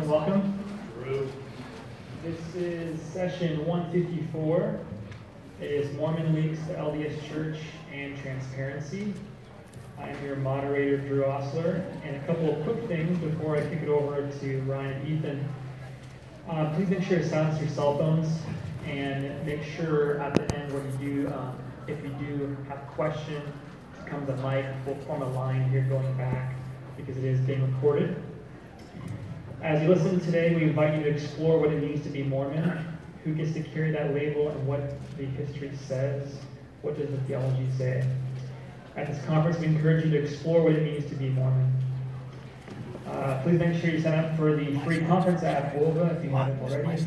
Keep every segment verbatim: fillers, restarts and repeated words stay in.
welcome. This is session one fifty-four. It is Mormon Leaks, the L D S Church, and Transparency. I am your moderator, Drew Osler, and a couple of quick things before I kick it over to Ryan and Ethan. Uh, please make sure to silence your cell phones, and make sure at the end when you do, um, if you do have a question, to come to the mic. We'll form a line here going back because it is being recorded. As you listen today, we invite you to explore what it means to be Mormon, who gets to carry that label, and what the history says. What does the theology say? At this conference, we encourage you to explore what it means to be Mormon. Uh, please make sure you sign up for the free conference at Wolva if you haven't already.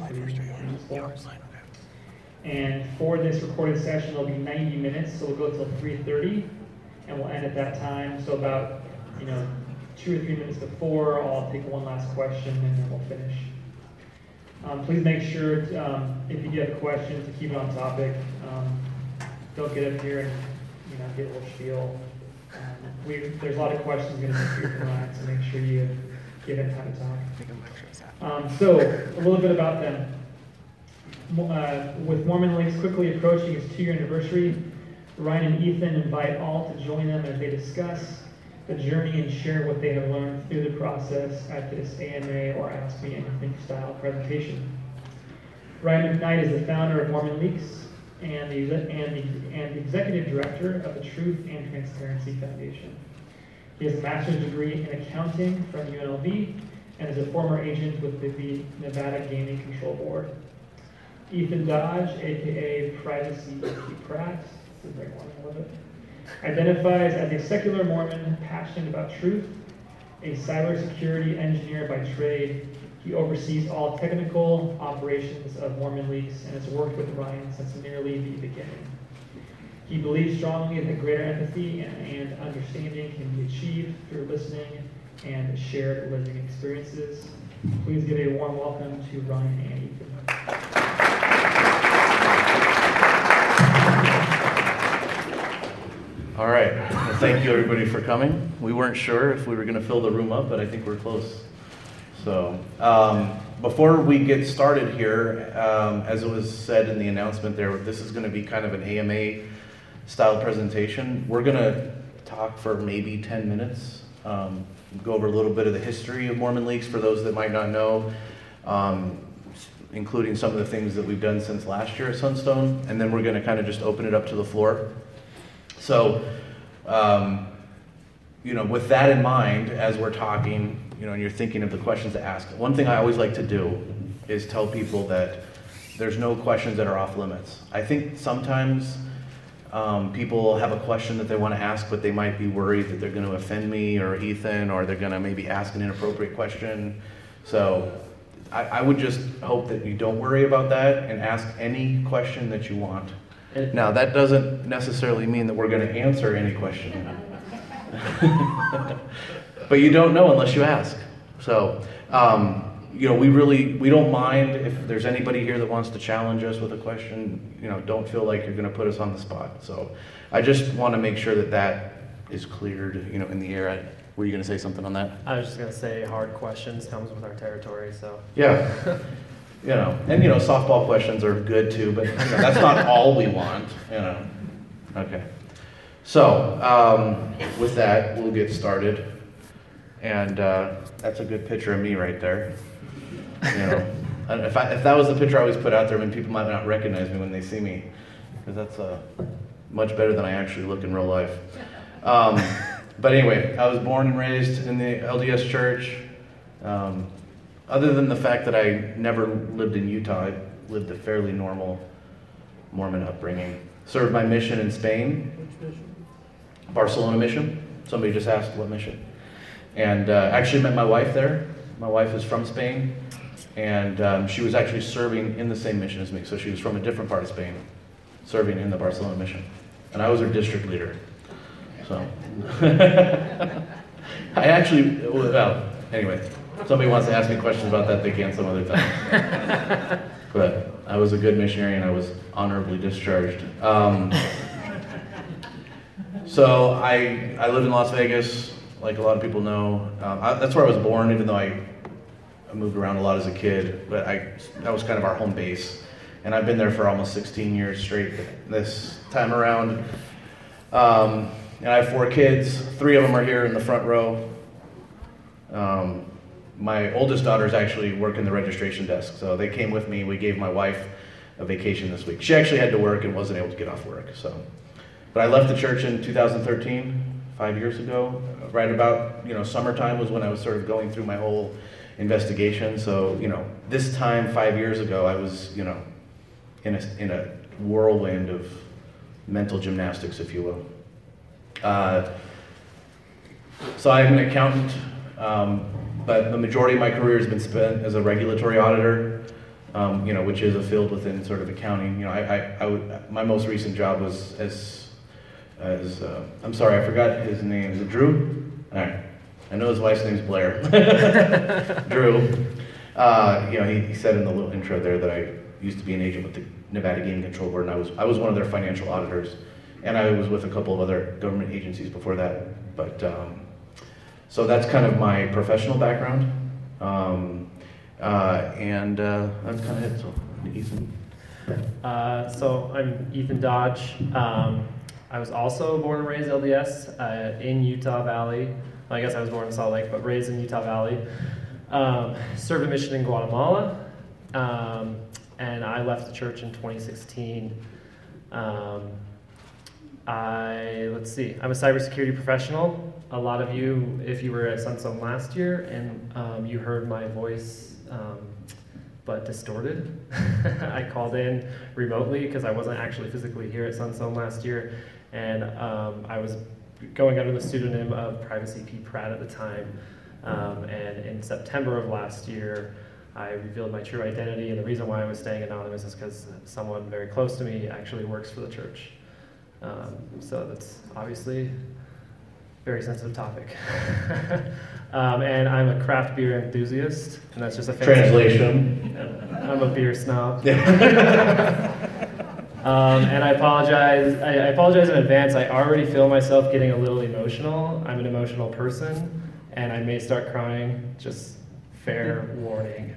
And for this recorded session, it'll be ninety minutes, so we'll go till three thirty, and we'll end at that time. So about, you know, two or three minutes before, I'll take one last question, and then we'll finish. Um, please make sure, to, um, if you do have a question, to keep it on topic. Um, don't get up here and, you know, get a little spiel. Um, we, there's a lot of questions going to be here tonight, so make sure you give it time to talk. Um, so, a little bit about them. Uh, with Mormon Leaks quickly approaching its two-year anniversary, Ryan and Ethan invite all to join them as they discuss the journey and share what they have learned through the process at this A M A or Ask Me Anything style presentation. Ryan McKnight is the founder of Mormon Leaks and the, and, the, and the executive director of the Truth and Transparency Foundation. He has a master's degree in accounting from U N L V and is a former agent with the Nevada Gaming Control Board. Ethan Dodge, aka Privacy P. Pratt, this is a great one, I love it, identifies as a secular Mormon passionate about truth, a cybersecurity engineer by trade. He oversees all technical operations of Mormon Leaks and has worked with Ryan since nearly the beginning. He believes strongly that greater empathy and, and understanding can be achieved through listening and shared living experiences. Please give a warm welcome to Ryan and Ethan. All right. Well, thank you, everybody, for coming. We weren't sure if we were going to fill the room up, but I think we're close. So um, before we get started here, um, as it was said in the announcement there, this is going to be kind of an A M A style presentation. We're going to talk for maybe ten minutes, um, go over a little bit of the history of Mormon Leaks for those that might not know, um, including some of the things that we've done since last year at Sunstone, and then we're going to kind of just open it up to the floor. So, um, you know, with that in mind, as we're talking, you know, and you're thinking of the questions to ask, one thing I always like to do is tell people that there's no questions that are off limits. I think sometimes um, people have a question that they want to ask, but they might be worried that they're going to offend me or Ethan, or they're going to maybe ask an inappropriate question. So I, I would just hope that you don't worry about that and ask any question that you want. Now, that doesn't necessarily mean that we're going to answer any question. But you don't know unless you ask. So, um, you know, we really, we don't mind if there's anybody here that wants to challenge us with a question. You know, don't feel like you're going to put us on the spot. So I just want to make sure that that is cleared, you know, in the air. I, were you going to say something on that? I was just going to say hard questions comes with our territory, so. Yeah. You know, and you know, softball questions are good too, but you know, that's not all we want, you know. Okay. So, um, with that, we'll get started. And uh, that's a good picture of me right there. You know, and if, I, if that was the picture I always put out there, then people might not recognize me when they see me, because that's uh, much better than I actually look in real life. Um, but anyway, I was born and raised in the L D S Church. Um, Other than the fact that I never lived in Utah, I lived a fairly normal Mormon upbringing. Served my mission in Spain. Which mission? Barcelona mission. Somebody just asked what mission. And uh, actually met my wife there. My wife is from Spain. And um, she was actually serving in the same mission as me. So she was from a different part of Spain, serving in the Barcelona mission. And I was her district leader. So. I actually, well, anyway. Somebody wants to ask me questions about that, they can some other time. But I was a good missionary and I was honorably discharged. Um, so I I live in Las Vegas, like a lot of people know. Um, I, that's where I was born, even though I I moved around a lot as a kid, but I that was kind of our home base. And I've been there for almost sixteen years straight this time around. Um, and I have four kids. Three of them are here in the front row. Um, my oldest daughters actually work in the registration desk, so they came with me. We gave my wife a vacation this week. She actually had to work and wasn't able to get off work. So, but I left the church in two thousand thirteen, five years ago. Right about, you know, summertime was when I was sort of going through my whole investigation. So, you know, this time five years ago, I was, you know, in a in a whirlwind of mental gymnastics, if you will. Uh, so I'm an accountant, um, but the majority of my career has been spent as a regulatory auditor, um, you know, which is a field within sort of accounting. You know, I, I, I would, my most recent job was as, as uh, I'm sorry, I forgot his name. Is it Drew? All right. I know his wife's name's Blair. Drew. Uh, you know, he, he said in the little intro there that I used to be an agent with the Nevada Gaming Control Board, and I was I was one of their financial auditors, and I was with a couple of other government agencies before that. But um, so that's kind of my professional background, um, uh, and uh, that's kind of it. So, Ethan. Uh, so I'm Ethan Dodge. Um, I was also born and raised L D S uh, in Utah Valley. I guess I was born in Salt Lake, but raised in Utah Valley. Um, served a mission in Guatemala. Um, And I left the church in twenty sixteen. Um, I, let's see, I'm a cybersecurity professional. A lot of you, if you were at Sunstone last year and um, you heard my voice, um, but distorted, I called in remotely because I wasn't actually physically here at Sunstone last year. And um, I was going under the pseudonym of Privacy P. Pratt at the time. Um, and in September of last year, I revealed my true identity, and the reason why I was staying anonymous is because someone very close to me actually works for the church. Um, so that's obviously a very sensitive topic. um, and I'm a craft beer enthusiast, and that's just a fancy Translation. I'm a beer snob. um, and I apologize. I, I apologize in advance. I already feel myself getting a little emotional. I'm an emotional person, and I may start crying. Just fair warning.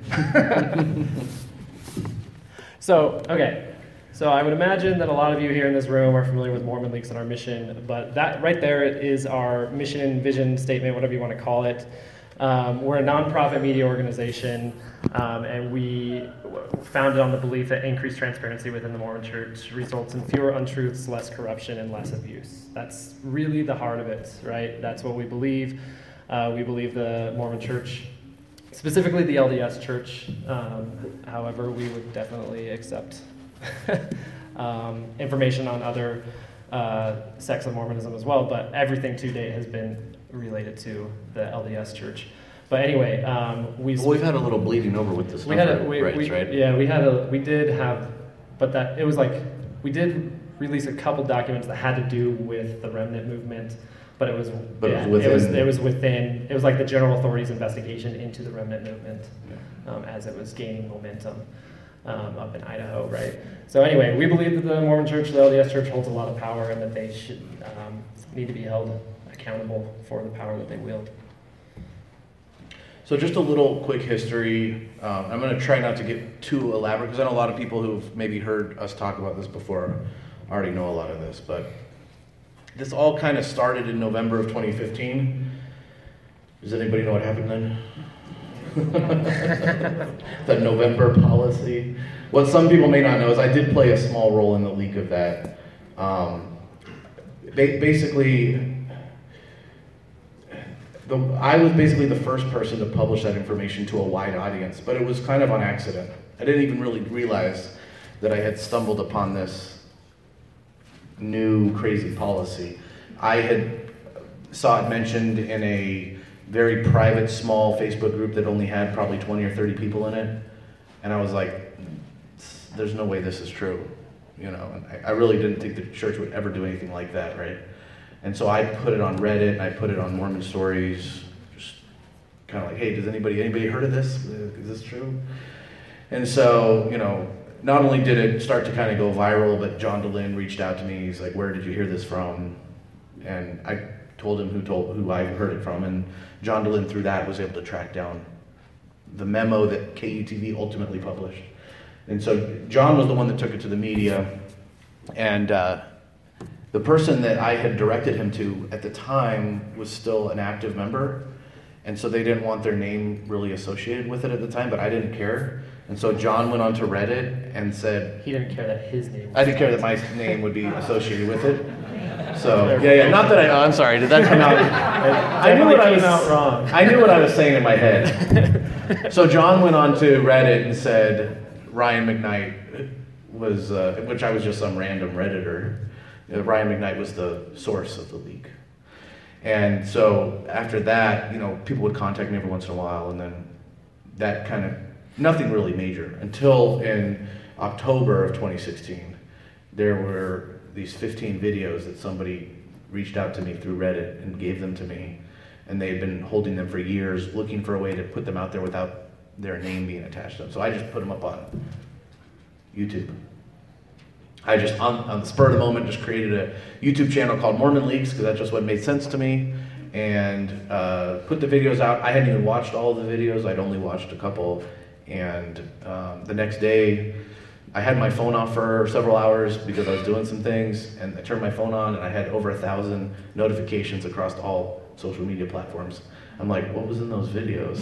So, okay. So I would imagine that a lot of you here in this room are familiar with Mormon Leaks and our mission, but that right there is our mission, vision statement, whatever you want to call it. Um, we're a nonprofit media organization, um, and we founded on the belief that increased transparency within the Mormon Church results in fewer untruths, less corruption, and less abuse. That's really the heart of it, right? That's what we believe. Uh, we believe the Mormon Church, specifically the L D S Church. Um, however, we would definitely accept um, information on other uh, sects of Mormonism as well, but everything to date has been related to the L D S Church. But anyway, um, we Well, we've had a little bleeding over with this we number, had a, we, rights, we, right? Yeah, we had a we did have, but that it was like we did release a couple documents that had to do with the remnant movement. But it was, But yeah, it was it was within- it was within it was like the general authorities' investigation into the remnant movement Yeah. um, as it was gaining momentum um, up in Idaho, right? So anyway, we believe that the Mormon Church, the L D S Church, holds a lot of power, and that they should um, need to be held accountable for the power that they wield. So just a little quick history. Um, I'm going to try not to get too elaborate because I know a lot of people who've maybe heard us talk about this before already know a lot of this, but this all kind of started in November of twenty fifteen. Does anybody know what happened then? The November policy. What some people may not know is I did play a small role in the leak of that. Um, ba- basically, the, I was basically the first person to publish that information to a wide audience, but it was kind of on accident. I didn't even really realize that I had stumbled upon this new crazy policy. I had saw it mentioned in a very private, small Facebook group that only had probably twenty or thirty people in it, and I was like, there's no way this is true, you know, and I, I really didn't think the church would ever do anything like that, right? And so I put it on Reddit, and I put it on Mormon Stories, just kind of like, hey, does anybody, anybody heard of this? Is this true? And so, you know, not only did it start to kind of go viral, but John DeLynn reached out to me. He's like, where did you hear this from? And I told him who told who I heard it from, and John DeLynn through that was able to track down the memo that K U T V ultimately published. And so John was the one that took it to the media, and uh, the person that I had directed him to at the time was still an active member, and so they didn't want their name really associated with it at the time, but I didn't care. And so John went onto Reddit and said, He didn't care that his name was I didn't care that my name would be associated with it. So, yeah, yeah, not that I, oh, I'm sorry, did that come out? I knew what I was, came out wrong. I knew what I was saying in my head. So John went on to Reddit and said Ryan McKnight was, uh, which I was just some random Redditor, uh, Ryan McKnight was the source of the leak. And so after that, you know, people would contact me every once in a while, and then that kind of, nothing really major, until in October of twenty sixteen, there were these fifteen videos that somebody reached out to me through Reddit and gave them to me, and they'd been holding them for years, looking for a way to put them out there without their name being attached to them. So I just put them up on YouTube. I just, on, on the spur of the moment, just created a YouTube channel called Mormon Leaks, because that's just what made sense to me, and uh, put the videos out. I hadn't even watched all of the videos, I'd only watched a couple, and um, the next day, I had my phone off for several hours because I was doing some things, and I turned my phone on and I had over a thousand notifications across all social media platforms. I'm like, what was in those videos?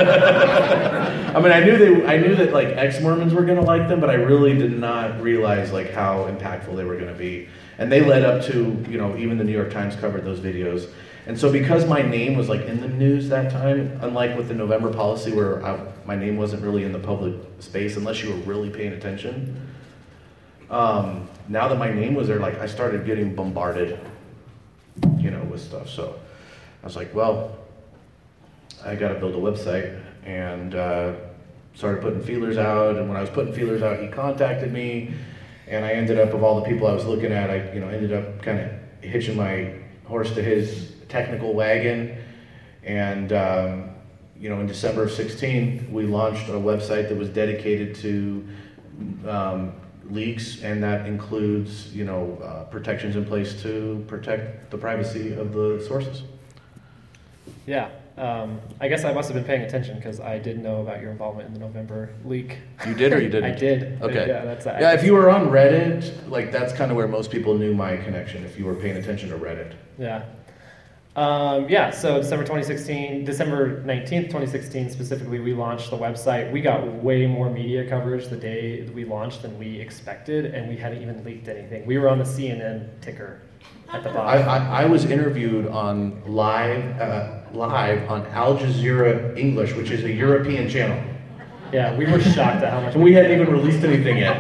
I mean, I knew they, I knew that like ex-Mormons were gonna like them, but I really did not realize like how impactful they were gonna be. And they led up to, you know, even the New York Times covered those videos. And so because my name was like in the news that time, unlike with the November policy where I, my name wasn't really in the public space unless you were really paying attention, um, now that my name was there, like I started getting bombarded, you know, with stuff. So I was like, well, I got to build a website, and uh, started putting feelers out. And when I was putting feelers out, he contacted me, and I ended up, of all the people I was looking at, I you know ended up kind of hitching my horse to his technical wagon. And um, you know, in December of sixteen, we launched a website that was dedicated to um, leaks, and that includes you know uh, protections in place to protect the privacy of the sources. Yeah, um, I guess I must have been paying attention because I did know about your involvement in the November leak. You did or you didn't? I did. Okay. Yeah, that's I yeah. If you were on Reddit, like that's kind of where most people knew my connection. If you were paying attention to Reddit. Yeah. Um, yeah, so December twenty sixteen, December nineteenth, twenty sixteen specifically, we launched the website. We got way more media coverage the day we launched than we expected, and we hadn't even leaked anything. We were on the C N N ticker at the I, bottom. I, I was interviewed on live uh, live on Al Jazeera English, which is a European channel. Yeah, we were shocked at how much. And we hadn't even released anything yet.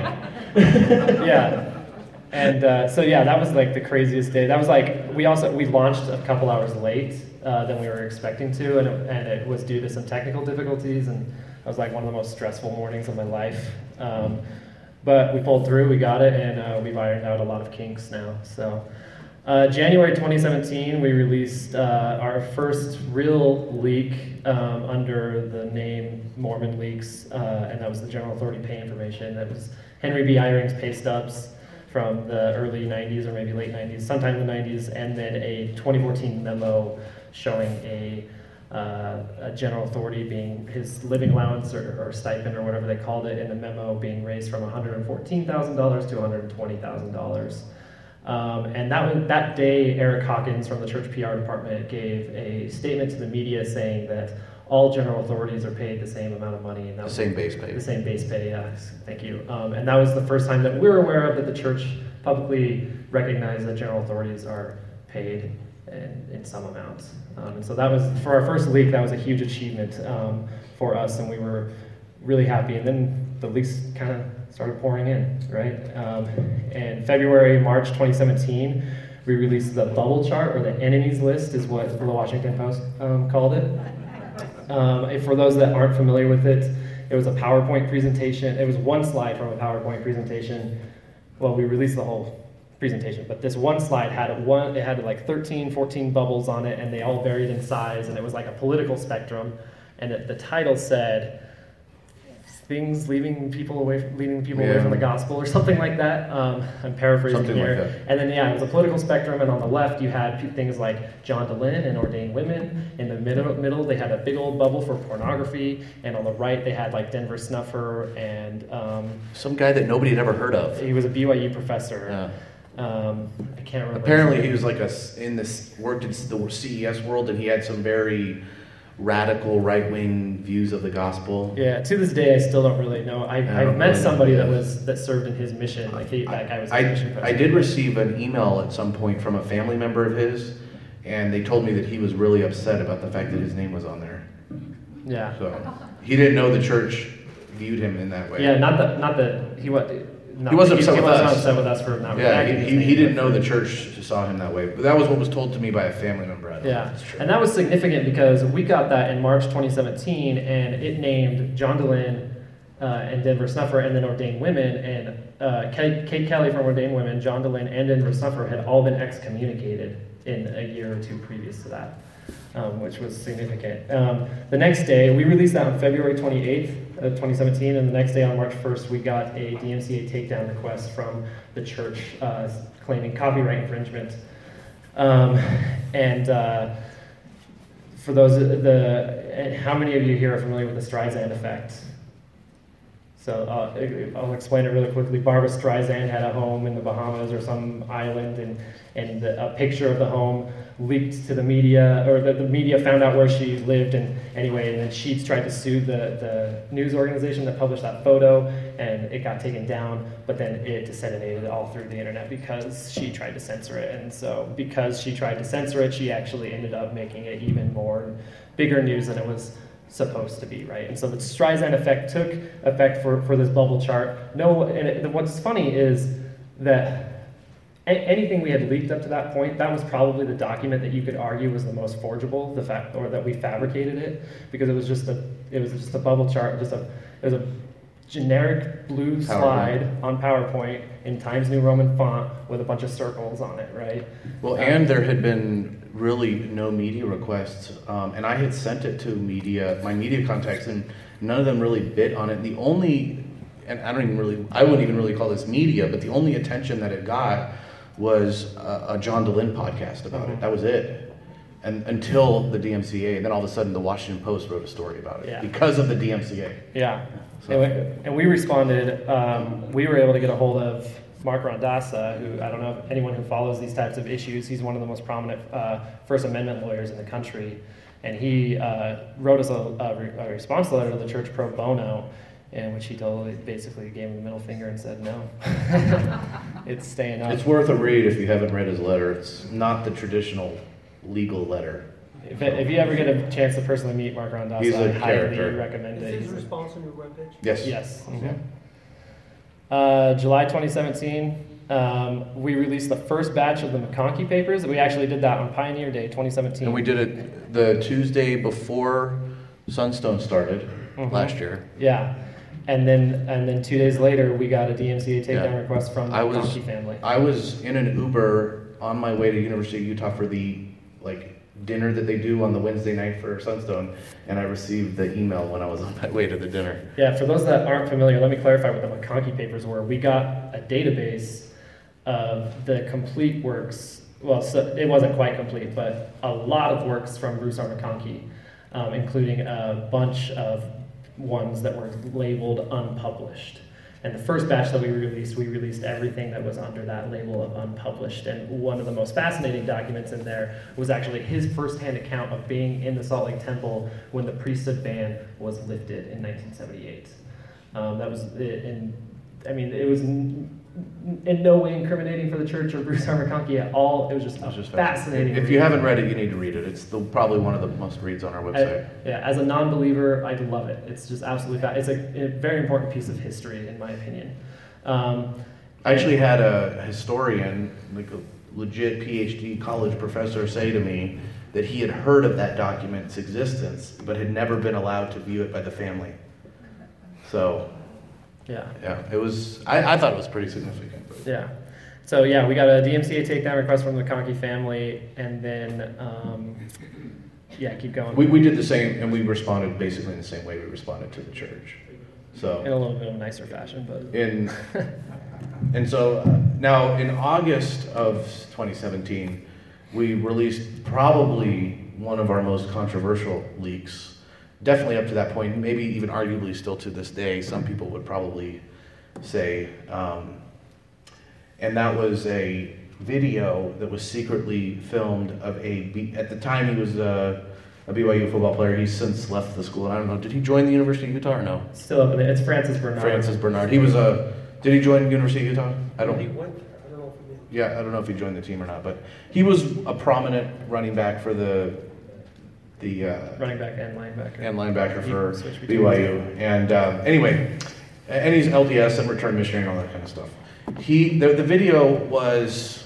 Yeah. And uh, so yeah, that was like the craziest day. That was like, we also, we launched a couple hours late uh, than we were expecting to, and it, and it was due to some technical difficulties, and that was like one of the most stressful mornings of my life. Um, but we pulled through, we got it, and uh, we've ironed out a lot of kinks now. So uh, January twenty seventeen, we released uh, our first real leak um, under the name Mormon Leaks, uh, and that was the General Authority pay information. That was Henry B. Eyring's pay stubs from the early nineties or maybe late nineties, sometime in the nineties, and then a twenty fourteen memo showing a, uh, a general authority being his living allowance or, or stipend or whatever they called it in the memo being raised from one hundred fourteen thousand dollars to one hundred twenty thousand dollars. Um, and that was, that day, Eric Hawkins from the church P R department gave a statement to the media saying that all general authorities are paid the same amount of money. And that The was same base pay. The same base pay, yes, thank you. Um, and that was the first time that we're aware of that the church publicly recognized that general authorities are paid in, in some amount. Um, and so that was, for our first leak, that was a huge achievement um, for us, and we were really happy. And then the leaks kind of started pouring in, right? Um, and February, March twenty seventeen, we released the bubble chart, or the enemies list is what the Washington Post um, called it. Um, for those that aren't familiar with it, it was a PowerPoint presentation. It was one slide from a PowerPoint presentation. Well, we released the whole presentation, but this one slide had one, it had like thirteen, fourteen bubbles on it, and they all varied in size, and it was like a political spectrum. And it, the title said, things leaving people away, from, leading people away Yeah. from the gospel, or something like that. Um, I'm paraphrasing Something here. like that. And then yeah, it was a political spectrum, and on the left you had p- things like John Dehlin and ordained women. In the middle, middle they had a big old bubble for pornography, and on the right they had like Denver Snuffer, and um, Some guy that nobody had ever heard of. he was a B Y U professor. Yeah. Um, I can't remember. Apparently, he was like a s- in this worked in the C E S world, and he had some very radical right wing views of the gospel. Yeah, to this day, I still don't really know. I, I I've don't met really know somebody who that he was that served in his mission. Like he, that guy was. I, a mission I president. did receive an email at some point from a family member of his, and they told me that he was really upset about the fact that his name was on there. Yeah. So he didn't know the church viewed him in that way. Yeah, not that, not that he was. Not, He wasn't upset he with wasn't us. upset with us for not Yeah, redacting he, his he, name, he didn't but- know the church saw him that way, but that was what was told to me by a family member. I don't know Yeah, if it's true. and that was significant because we got that in March twenty seventeen, and it named John Dehlin uh, and Denver Snuffer, and then Ordained Women, and uh, Kate, Kate Kelly from Ordained Women, John Dehlin, and Denver Snuffer had all been excommunicated in a year or two previous to that, um, which was significant. Um, the next day, we released that on February twenty-eighth of twenty seventeen, and the next day on March first, we got a D M C A takedown request from the church uh, claiming copyright infringement. Um, and uh, for those, the and how many of you here are familiar with the Streisand effect? So uh, I'll explain it really quickly. Barbara Streisand had a home in the Bahamas or some island, and, and the, a picture of the home leaked to the media, or the, the media found out where she lived, and anyway, and then Sheets tried to sue the, the news organization that published that photo, and it got taken down, but then it disseminated all through the internet because she tried to censor it, and so because she tried to censor it, she actually ended up making it even more bigger news than it was supposed to be, right? And so the Streisand effect took effect for, for this bubble chart. No, and it, what's funny is that a- anything we had leaked up to that point, that was probably the document that you could argue was the most forgeable, the fact, or that we fabricated it, because it was just a, it was just a bubble chart, just a, it was a generic blue PowerPoint. slide on PowerPoint in Times New Roman font with a bunch of circles on it, right? Well, Um, and there had been really no media requests, um, and I had sent it to media, my media contacts, and none of them really bit on it. The only, and I don't even really, I wouldn't even really call this media, but the only attention that it got was a, a John Dehlin podcast about it. That was it. And until the D M C A, and then all of a sudden the Washington Post wrote a story about it Yeah. because of the D M C A. Yeah. So- And we, and we responded, um, we were able to get a hold of Mark Rondassa, who, I don't know if anyone who follows these types of issues, he's one of the most prominent uh, First Amendment lawyers in the country. And he uh, wrote us a, a, re- a response letter to the church pro bono, in which he totally basically gave him the middle finger and said, no, it's staying up. It's worth a read if you haven't read his letter. It's not the traditional legal letter. If, if you ever get a chance to personally meet Mark Rondassa, He's a I highly character. recommend Is it. his He's a- response on your webpage? Yes. Yes. Yeah. mhm. Uh, July twenty seventeen, um, we released the first batch of the McConkey papers. We actually did that on Pioneer Day twenty seventeen. And we did it the Tuesday before Sunstone started Mhm. last year. Yeah. And then and then two days later, we got a D M C A takedown Yeah. request from the I was- McConkey family. I was in an Uber on my way to University of Utah for the like dinner that they do on the Wednesday night for Sunstone, and I received the email when I was on my way to the dinner. Yeah, for those that aren't familiar, let me clarify what the McConkey papers were. We got a database of the complete works. Well, so it wasn't quite complete, but a lot of works from Bruce R. McConkey, um, including a bunch of ones that were labeled unpublished. And the first batch that we released, we released everything that was under that label of unpublished. And one of the most fascinating documents in there was actually his firsthand account of being in the Salt Lake Temple when the priesthood ban was lifted in nineteen seventy-eight. Um, that was, in, I mean, it was in, in no way incriminating for the church or Bruce R. McConkey at all. It was just, It was just fascinating. If you haven't read it, you need to read it. It's the, probably one of the most reads on our website. I- yeah, as a non-believer, I love it. It's just absolutely fa- It's a, a very important piece of history, in my opinion. Um, I actually had a historian, like a legit PhD college professor, say to me that he had heard of that document's existence, but had never been allowed to view it by the family. So, yeah, yeah, it was, I, I thought it was pretty significant. but- yeah. So yeah, we got a D M C A takedown request from the McConkey family, and then um, yeah, keep going. We, we did the same, and we responded basically in the same way we responded to the church. So In a little bit of a nicer fashion, but in and so uh, now in August of twenty seventeen, we released probably one of our most controversial leaks. Definitely up to that point, maybe even arguably still to this day, some people would probably say, um, and that was a video that was secretly filmed of a, B, at the time he was a, a B Y U football player. He's since left the school, and I don't know, did he join the University of Utah or no? still up in there. It's Francis Bernard. Francis Bernard. He was a, did he join the University of Utah? I don't, He went there. I don't know if he did. yeah, I don't know if he joined the team or not, but he was a prominent running back for the, the, uh, Running back and linebacker. and linebacker He for switched B between Y the U. And um, anyway, and he's L D S and returned missionary and all that kind of stuff. He, the, the video was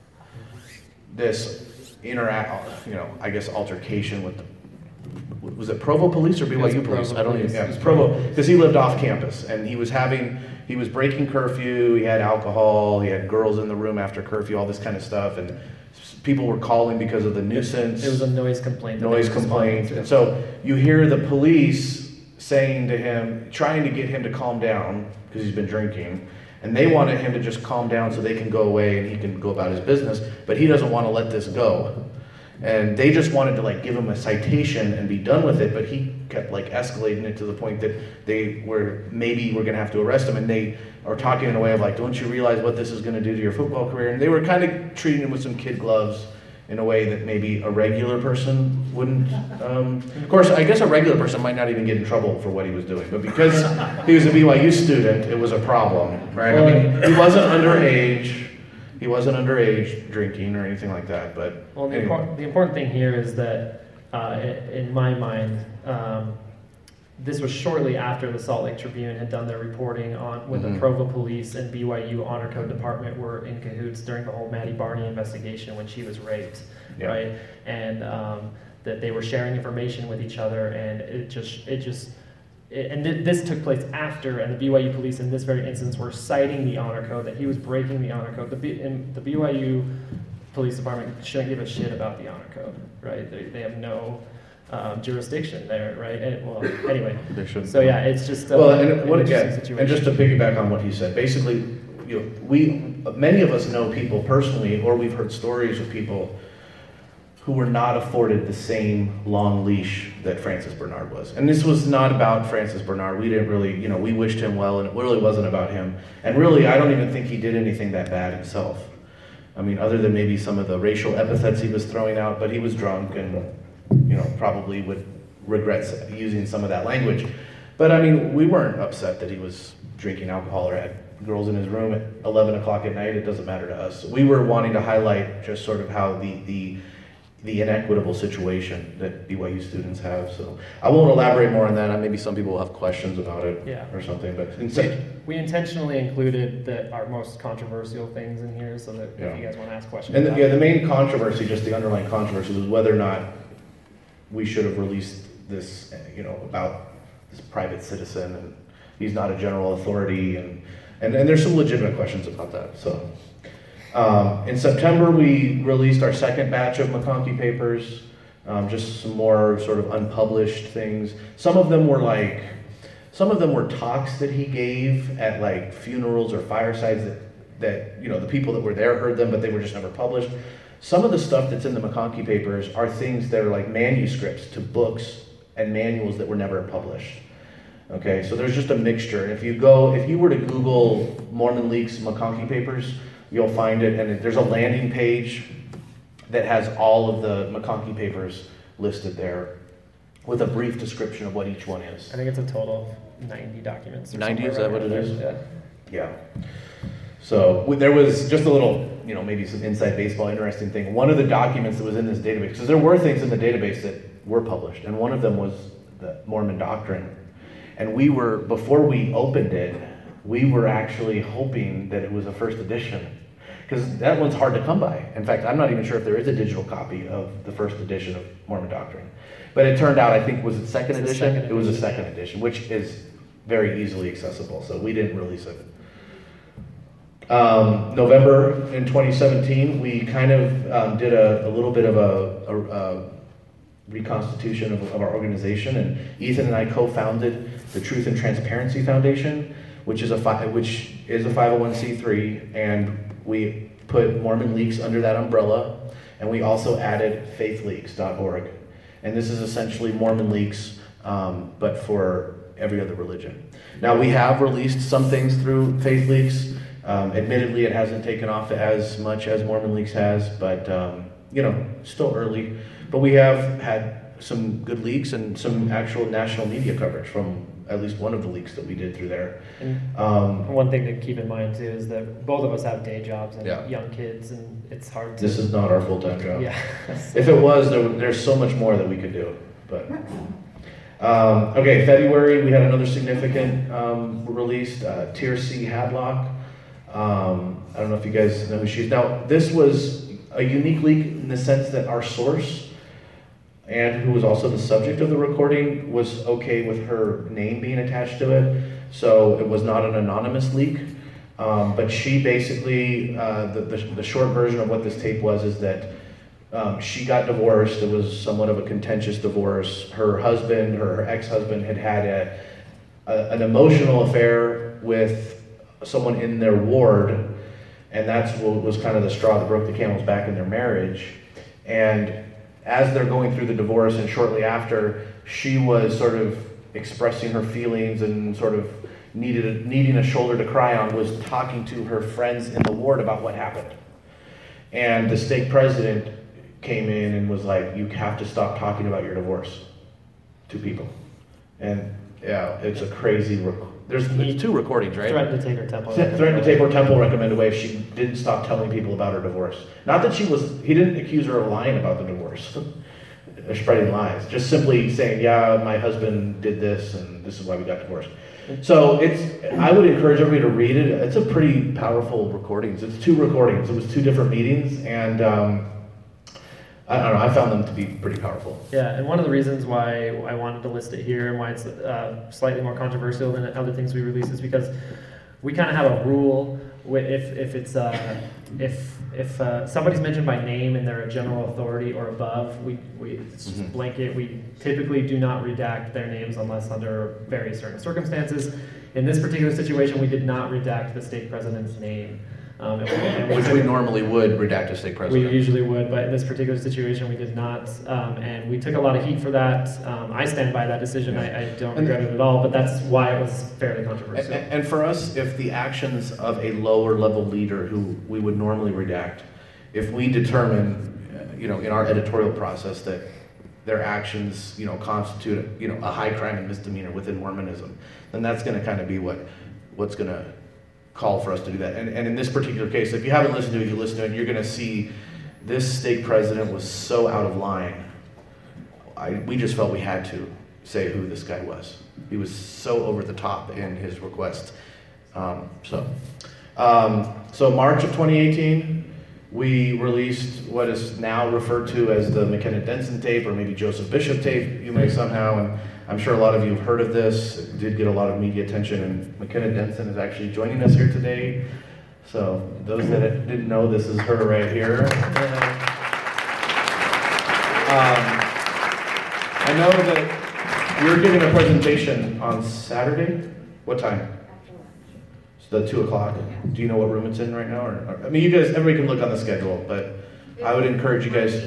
this interact, you know, I guess altercation with the, was it Provo police or B Y U It was police? Provo I don't even, police. yeah, It it was was Provo, Provo because he lived off campus and he was having, he was breaking curfew, he had alcohol, he had girls in the room after curfew, all this kind of stuff, and s- people were calling because of the nuisance. It was a noise complaint. that they Noise were responding complaint. to. And so you hear the police saying to him, trying to get him to calm down because he's been drinking. And they wanted him to just calm down so they can go away and he can go about his business. But he doesn't want to let this go. And they just wanted to like give him a citation and be done with it. But he kept like escalating it to the point that they were maybe we're going to have to arrest him. And they are talking in a way of like, don't you realize what this is going to do to your football career? And they were kind of treating him with some kid gloves in a way that maybe a regular person wouldn't. Um, of course, I guess a regular person might not even get in trouble for what he was doing, but because he was a B Y U student, it was a problem, right? I mean, he wasn't underage, he wasn't underage drinking or anything like that, but Well, the, anyway. impor- the important thing here is that, uh, i- in my mind, um, this was shortly after the Salt Lake Tribune had done their reporting on when Mhm. the Provo Police and B Y U Honor Code Department were in cahoots during the whole Maddie Barney investigation when she was raped, Yeah. right? And um, that they were sharing information with each other, and it just, it just, it, and th- this took place after, and the B Y U police in this very instance were citing the honor code, that he was breaking the honor code. The, B, and the B Y U police department shouldn't give a shit about the honor code, right? They, they have no um, jurisdiction there, right? And, well, anyway, They should. so yeah, it's just a, Well, an and what interesting again, situation. and just to piggyback on what he said, basically, you know, we, many of us know people personally, or we've heard stories of people who were not afforded the same long leash that Francis Bernard was. And this was not about Francis Bernard. We didn't really, you know, we wished him well, and it really wasn't about him. And really, I don't even think he did anything that bad himself. I mean, other than maybe some of the racial epithets he was throwing out, but he was drunk and, you know, probably would regret using some of that language. But I mean, we weren't upset that he was drinking alcohol or had girls in his room at eleven o'clock at night. It doesn't matter to us. We were wanting to highlight just sort of how the, the, the inequitable situation that B Y U students have. So I won't elaborate more on that. Maybe some people will have questions about it Yeah. or something, but in We, such, we intentionally included the, our most controversial things in here so that Yeah. if you guys want to ask questions. and the, about yeah, it. the main controversy, just the underlying controversy, was whether or not we should have released this, uh, you know, about this private citizen, and he's not a general authority, and, and, and there's some legitimate questions about that, so. Um, in September, we released our second batch of McConkey papers, um, just some more sort of unpublished things. Some of them were like, some of them were talks that he gave at like funerals or firesides that, that, you know, the people that were there heard them, but they were just never published. Some of the stuff that's in the McConkey papers are things that are like manuscripts to books and manuals that were never published. Okay, so there's just a mixture. If you go, if you were to Google Mormon Leaks McConkey papers, you'll find it, and there's a landing page that has all of the McConkey papers listed there with a brief description of what each one is. I think it's a total of ninety documents. Or ninety, is somewhere that what around it there. is? Yeah. Yeah. So w- there was just a little, you know, maybe some inside baseball interesting thing. One of the documents that was in this database, because there were things in the database that were published, and one of them was the Mormon Doctrine. And we were, before we opened it, we were actually hoping that it was a first edition, because that one's hard to come by. In fact, I'm not even sure if there is a digital copy of the first edition of Mormon Doctrine. But it turned out, I think, was it second It's the edition? second It was a edition. second edition, which is very easily accessible, so we didn't release it. Um, November in twenty seventeen, we kind of um, did a, a little bit of a, a, reconstitution of, of our organization. And Ethan and I co-founded the Truth and Transparency Foundation, which is a fi- which is a five oh one c three, and we put Mormon Leaks under that umbrella, and we also added faith leaks dot org. And this is essentially Mormon Leaks, um, but for every other religion. Now, we have released some things through Faith Leaks. Um, admittedly, it hasn't taken off as much as Mormon Leaks has, but um, you know, still early. But we have had some good leaks and some actual national media coverage from at least one of the leaks that we did through there. And Um, one thing to keep in mind too is that both of us have day jobs and Yeah. young kids, and it's hard to. this is not our full-time job. Yeah. If it was, there, would- there's so much more that we could do, but. Um, okay, February, we had another significant um, release, uh, Tiercy Hadlock. Um, I don't know if you guys know who she is. Now, this was a unique leak in the sense that our source, and who was also the subject of the recording, was okay with her name being attached to it. So it was not an anonymous leak. Um, but she basically, uh, the, the, the short version of what this tape was is that um, she got divorced. It was somewhat of a contentious divorce. Her husband, her ex-husband, had had a, a, an emotional affair with someone in their ward, and that's what was kind of the straw that broke the camel's back in their marriage. And as they're going through the divorce, and shortly after, she was sort of expressing her feelings and sort of needed a, needing a shoulder to cry on, was talking to her friends in the ward about what happened. And the stake president came in and was like, you have to stop talking about your divorce to people. And yeah, it's a crazy, rec- there's, there's two recordings, right? Threatened to take her temple. Threatened to take her temple recommend away if she didn't stop telling people about her divorce. Not that she was, he didn't accuse her of lying about the divorce, or spreading lies. Just simply saying, yeah, my husband did this, and this is why we got divorced. So it's, I would encourage everybody to read it. It's a pretty powerful recordings. It's two recordings. It was two different meetings, and um, I don't know, I found them to be pretty powerful. Yeah, and one of the reasons why I wanted to list it here and why it's uh, slightly more controversial than other things we release is because we kind of have a rule with if if it's uh, if if uh, somebody's mentioned by name and they're a general authority or above, we we it's just Mhm. blanket. We typically do not redact their names unless under very certain circumstances. In this particular situation, we did not redact the stake president's name. Um, and we, and we Which took- we normally would redact a stake We president. usually would, but in this particular situation, we did not, um, and we took a lot of heat for that. Um, I stand by that decision. I, I don't regret it at all, but that's why it was fairly And, controversial. and for us, if the actions of a lower level leader who we would normally redact, if we determine, uh, you know, in our editorial process that their actions, you know, constitute, you know, a high crime and misdemeanor within Mormonism, then that's going to kind of be what, what's going to call for us to do that. And, and in this particular case, if you haven't listened to it, you listen to it, and you're going to see this stake president was so out of line. I, we just felt we had to say who this guy was. He was so over the top in his request. Um, so, um, so March of twenty eighteen, we released what is now referred to as the McKenna Denson tape, or maybe Joseph Bishop tape, you may somehow, and I'm sure a lot of you have heard of this. It did get a lot of media attention, and McKenna Denson is actually joining us here today. So those that didn't know, this is her right here. Um, I know that you're giving a presentation on Saturday. What time? It's the two o'clock. Do you know what room it's in right now? Or, or- I mean, you guys, everybody can look on the schedule, but I would encourage you guys.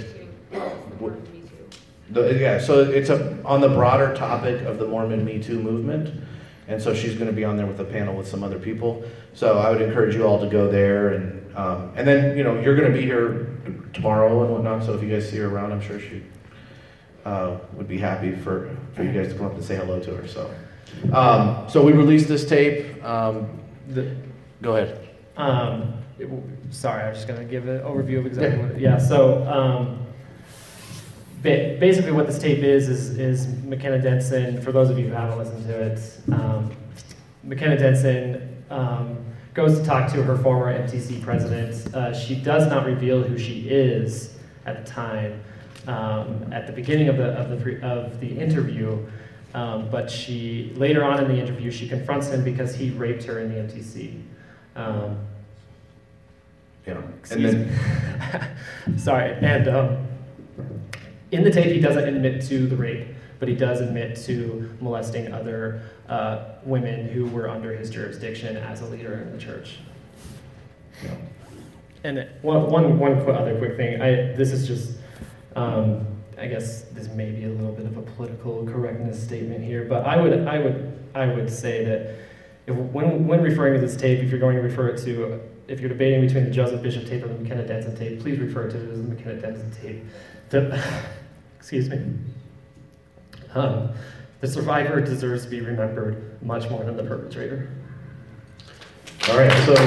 The, yeah, so it's a, on the broader topic of the Mormon Me Too movement, and so she's going to be on there with a panel with some other people. So I would encourage you all to go there, and um, and then you know you're going to be here tomorrow and whatnot. So if you guys see her around, I'm sure she uh, would be happy for, for you guys to come up and say hello to her. So um, so we released this tape. Um, the, go ahead. Um, it- sorry, I was just going to give an overview of exactly what. It, yeah, so. Um, Ba- Basically, what this tape is, is is McKenna Denson. For those of you who haven't listened to it, um, McKenna Denson um, goes to talk to her former M T C president. Uh, she does not reveal who she is at the time. Um, at the beginning of the of the pre- of the interview, um, but she later on in the interview she confronts him because he raped her in the M T C. Um, Yeah. And excuse then me. Sorry, and. Um, in the tape he doesn't admit to the rape, but he does admit to molesting other uh, women who were under his jurisdiction as a leader in the church. Yeah. And it- one, one, one qu- other quick thing, I, this is just, um, I guess this may be a little bit of a political correctness statement here, but I would, I would, I would say that if, when, when referring to this tape, if you're going to refer it to, if you're debating between the Joseph Bishop tape and the McKenna Denson tape, please refer to it as the McKenna Denson tape. The, excuse me. Um, the survivor deserves to be remembered much more than the perpetrator. All right, so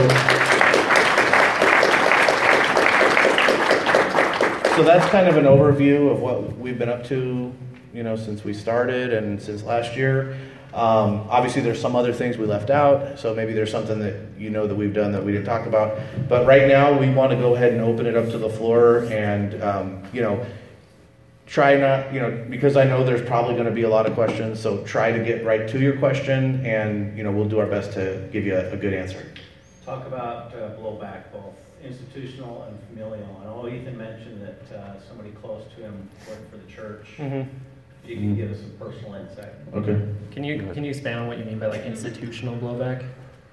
so that's kind of an overview of what we've been up to, you know, since we started and since last year. Um, obviously, there's some other things we left out, so maybe there's something that you know that we've done that we didn't talk about. But right now, we want to go ahead and open it up to the floor, and um, you know, try not, you know, because I know there's probably going to be a lot of questions. So try to get right to your question, and you know, we'll do our best to give you a, a good answer. Talk about uh, blowback, both institutional and familial. I know Ethan mentioned that uh, somebody close to him worked for the church. Mm-hmm. You can give us some personal insight. Okay. Can you can you expand on what you mean by like institutional blowback?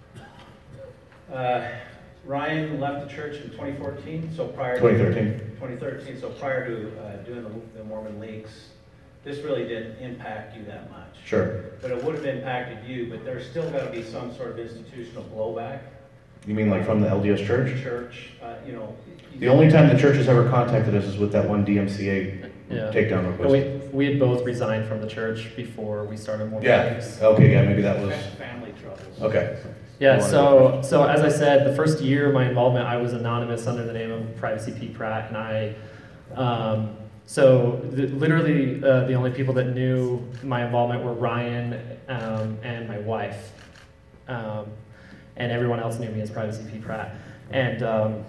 Uh, Ryan left the church in twenty fourteen, so prior twenty to thirteen. twenty thirteen, so prior to uh, doing the, the Mormon leaks, this really didn't impact you that much. Sure. But it would have impacted you, but there's still got to be some sort of institutional blowback. You mean like from the L D S church? Church, uh, you know. The only time the church has ever contacted us is with that one D M C A Yeah. takedown And request. we we had both resigned from the church before we started Mormon Yeah. Leaks. Okay. Yeah. Maybe that was. Family troubles. Okay. Yeah, You wanna so so as I said, the first year of my involvement, I was anonymous under the name of Privacy P. Pratt, and I, um, so the, literally uh, the only people that knew my involvement were Ryan um, and my wife, um, and everyone else knew me as Privacy P. Pratt, and um,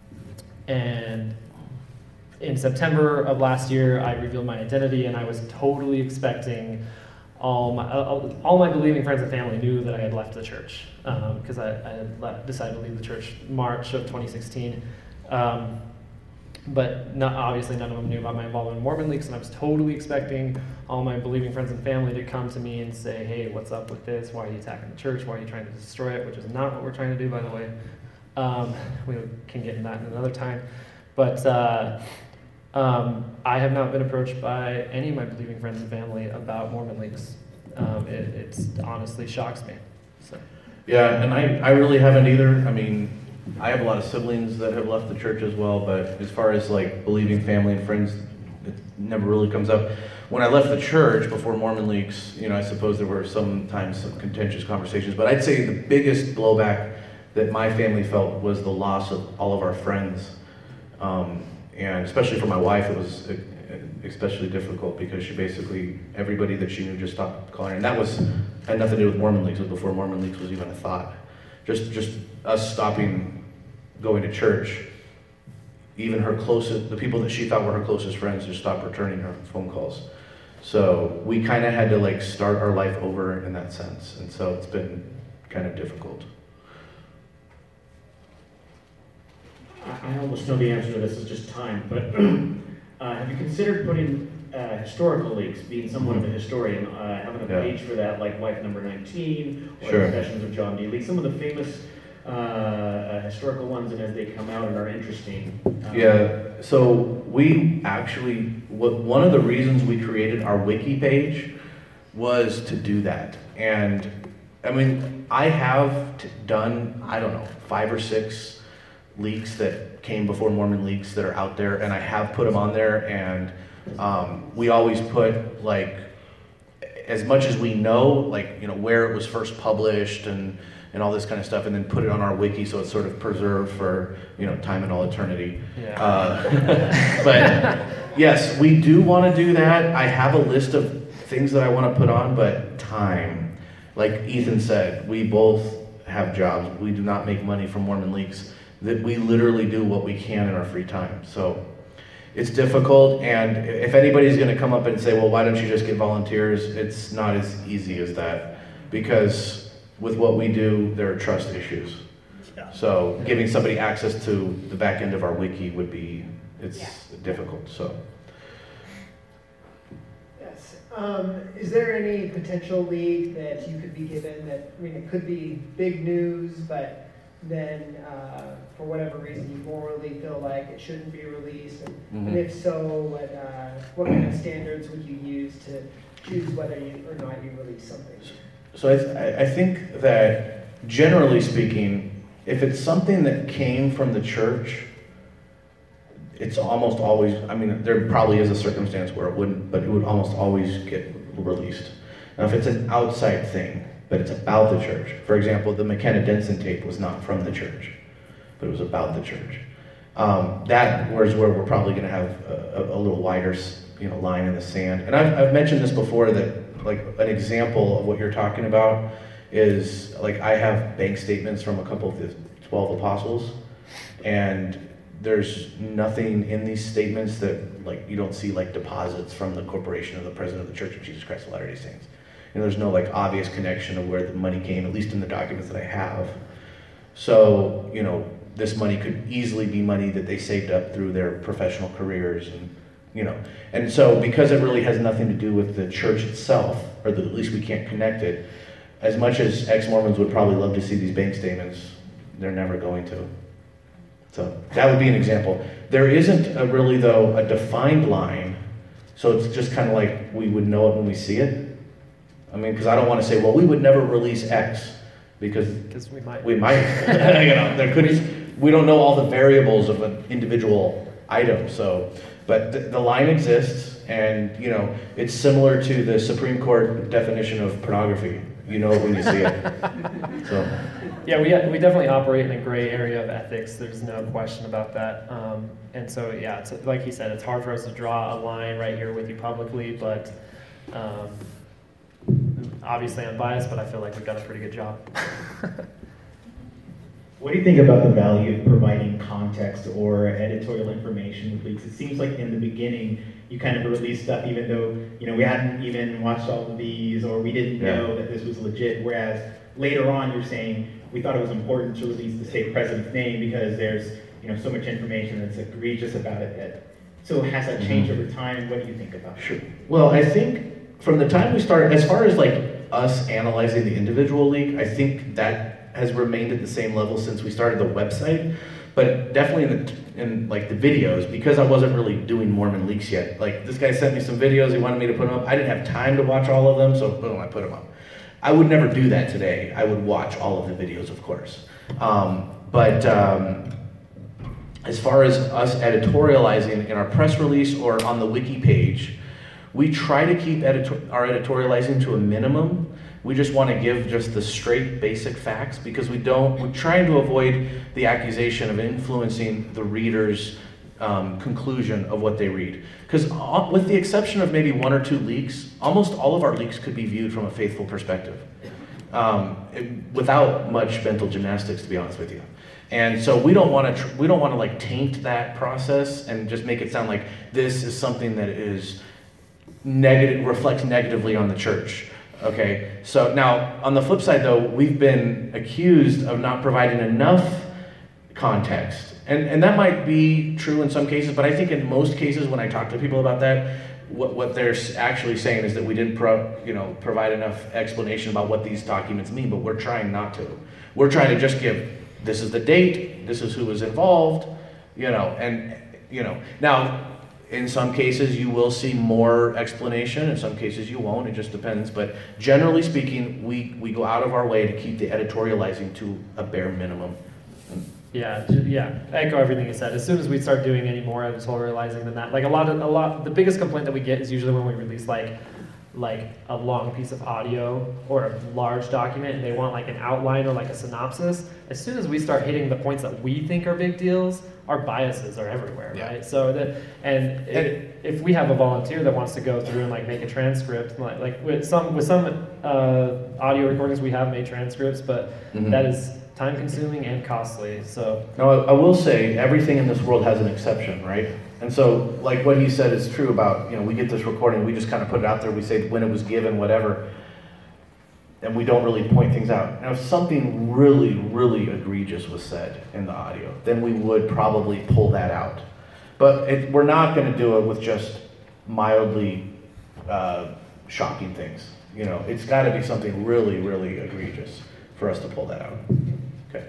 and in September of last year, I revealed my identity, and I was totally expecting. All my all, all my believing friends and family knew that I had left the church because um, I, I had left, decided to leave the church March of twenty sixteen. Um, but not, obviously none of them knew about my involvement in Mormon Leaks, and I was totally expecting all my believing friends and family to come to me and say, hey, what's up with this? Why are you attacking the church? Why are you trying to destroy it? Which is not what we're trying to do, by the way. Um, we can get into that in another time. But uh, Um, I have not been approached by any of my believing friends and family about Mormon Leaks. Um, it it's honestly shocks me. So. Yeah, and I, I really haven't either. I mean, I have a lot of siblings that have left the church as well, but as far as like believing family and friends, it never really comes up. When I left the church before Mormon Leaks, you know, I suppose there were sometimes some contentious conversations, but I'd say the biggest blowback that my family felt was the loss of all of our friends. Um, And especially for my wife, it was especially difficult because she basically, everybody that she knew just stopped calling her. And that was, had nothing to do with Mormon Leaks. It was before Mormon Leaks was even a thought. Just just us stopping going to church. Even her closest, the people that she thought were her closest friends just stopped returning her phone calls. So we kind of had to like start our life over in that sense. And so it's been kind of difficult. I almost know the answer to this, is just time, but uh, have you considered putting uh, historical leaks, being somewhat of a historian, uh, having a Yeah. page for that, like Wife Number nineteen, or Sure. Confessions of John D. Lee, some of the famous uh, uh, historical ones, and as they come out and are interesting. Um, Yeah, so we actually, what, one of the reasons we created our wiki page was to do that. And I mean, I have t- done, I don't know, five or six leaks that came before Mormon Leaks that are out there, and I have put them on there, and um, we always put like, as much as we know, like, you know, where it was first published and and all this kind of stuff, and then put it on our wiki so it's sort of preserved for, you know, time and all eternity. Yeah. Uh, but yes, we do want to do that. I have a list of things that I want to put on, but time. Like Ethan said, we both have jobs. We do not make money from Mormon Leaks. That we literally do what we can in our free time. So it's difficult, and if anybody's going to come up and say, well, why don't you just get volunteers? It's not as easy as that, because with what we do, there are trust issues. So giving somebody access to the back end of our wiki would be, it's difficult. So Um, is there any potential leak that you could be given that, I mean, it could be big news, but then uh, for whatever reason you morally feel like it shouldn't be released? And, Mm-hmm. and if so, what, uh, what kind of standards would you use to choose whether you or not you release something? So I, th- I think that generally speaking, if it's something that came from the church, it's almost always, I mean, there probably is a circumstance where it wouldn't, but it would almost always get released. Now, if it's an outside thing, but it's about the church, for example, the McKenna Denson tape was not from the church, but it was about the church. Um, that was where we're probably going to have a, a, a little wider, you know, line in the sand. And I've, I've mentioned this before, that like an example of what you're talking about is, like, I have bank statements from a couple of the twelve apostles, and there's nothing in these statements that, like, you don't see like deposits from the corporation of the President of the Church of Jesus Christ of Latter-day Saints. You know, there's no like obvious connection of where the money came, at least in the documents that I have. So, you know, this money could easily be money that they saved up through their professional careers, and, you know, and so because it really has nothing to do with the church itself, or that at least we can't connect it, as much as ex-Mormons would probably love to see these bank statements, they're never going to. So that would be an example. There isn't a really, though, a defined line, so it's just kind of like we would know it when we see it. I mean, because I don't want to say, well, we would never release X, because Because we might. we might. You know, there could. We don't know all the variables of an individual item. So, but the, the line exists, and you know, it's similar to the Supreme Court definition of pornography. You know it when you see it. So. Yeah, we, we definitely operate in a gray area of ethics. There's no question about that. Um, and so, yeah, it's, like he said, it's hard for us to draw a line right here with you publicly, but um, obviously I'm biased, but I feel like we've done a pretty good job. What do you think about the value of providing context or editorial information with leaks? It seems like in the beginning, you kind of released stuff even though, you know, we hadn't even watched all of these, or we didn't Yeah. know that this was legit, whereas later on you're saying, we thought it was important to release the state president's name because there's, you know, so much information that's egregious about it. That, so has that changed over time? What do you think about it? Sure. Well, I think from the time we started, as far as like us analyzing the individual leak, I think that has remained at the same level since we started the website. But definitely in the in like the videos, because I wasn't really doing Mormon leaks yet. Like, this guy sent me some videos, he wanted me to put them up. I didn't have time to watch all of them, so boom, I put them up. I would never do that today. I would watch all of the videos, of course. Um, but um, as far as us editorializing in our press release or on the wiki page, we try to keep editor- our editorializing to a minimum. We just want to give just the straight basic facts, because we don't, we're trying to avoid the accusation of influencing the reader's um, conclusion of what they read. Because with the exception of maybe one or two leaks, almost all of our leaks could be viewed from a faithful perspective, um, it, without much mental gymnastics, to be honest with you. And so we don't want to tr- we don't want to like taint that process and just make it sound like this is something that is negative, reflects negatively on the church. Okay, so now on the flip side though, we've been accused of not providing enough context. And and that might be true in some cases, but I think in most cases when I talk to people about that, what, what they're actually saying is that we didn't pro, you know, provide enough explanation about what these documents mean, but we're trying not to. We're trying to just give, this is the date, this is who was involved, you know, and, you know. Now, in some cases you will see more explanation, in some cases you won't, it just depends. But generally speaking, we, we go out of our way to keep the editorializing to a bare minimum. Yeah, ju- yeah. I echo everything you said. As soon as we start doing any more editorializing than that, like a lot of a lot, the biggest complaint that we get is usually when we release like like a long piece of audio or a large document, and they want like an outline or like a synopsis. As soon as we start hitting the points that we think are big deals, our biases are everywhere, Yeah. right? So that, and it, if we have a volunteer that wants to go through and like make a transcript, like, like with some with some uh, audio recordings we have made transcripts, but Mhm. that is time consuming and costly. So Now, I I will say, everything in this world has an exception, right? And so, like what he said is true about, you know, we get this recording, we just kind of put it out there, we say when it was given, whatever, and we don't really point things out. And if something really, really egregious was said in the audio, then we would probably pull that out. But it, we're not going to do it with just mildly uh, shocking things. You know, it's got to be something really, really egregious for us to pull that out. Okay.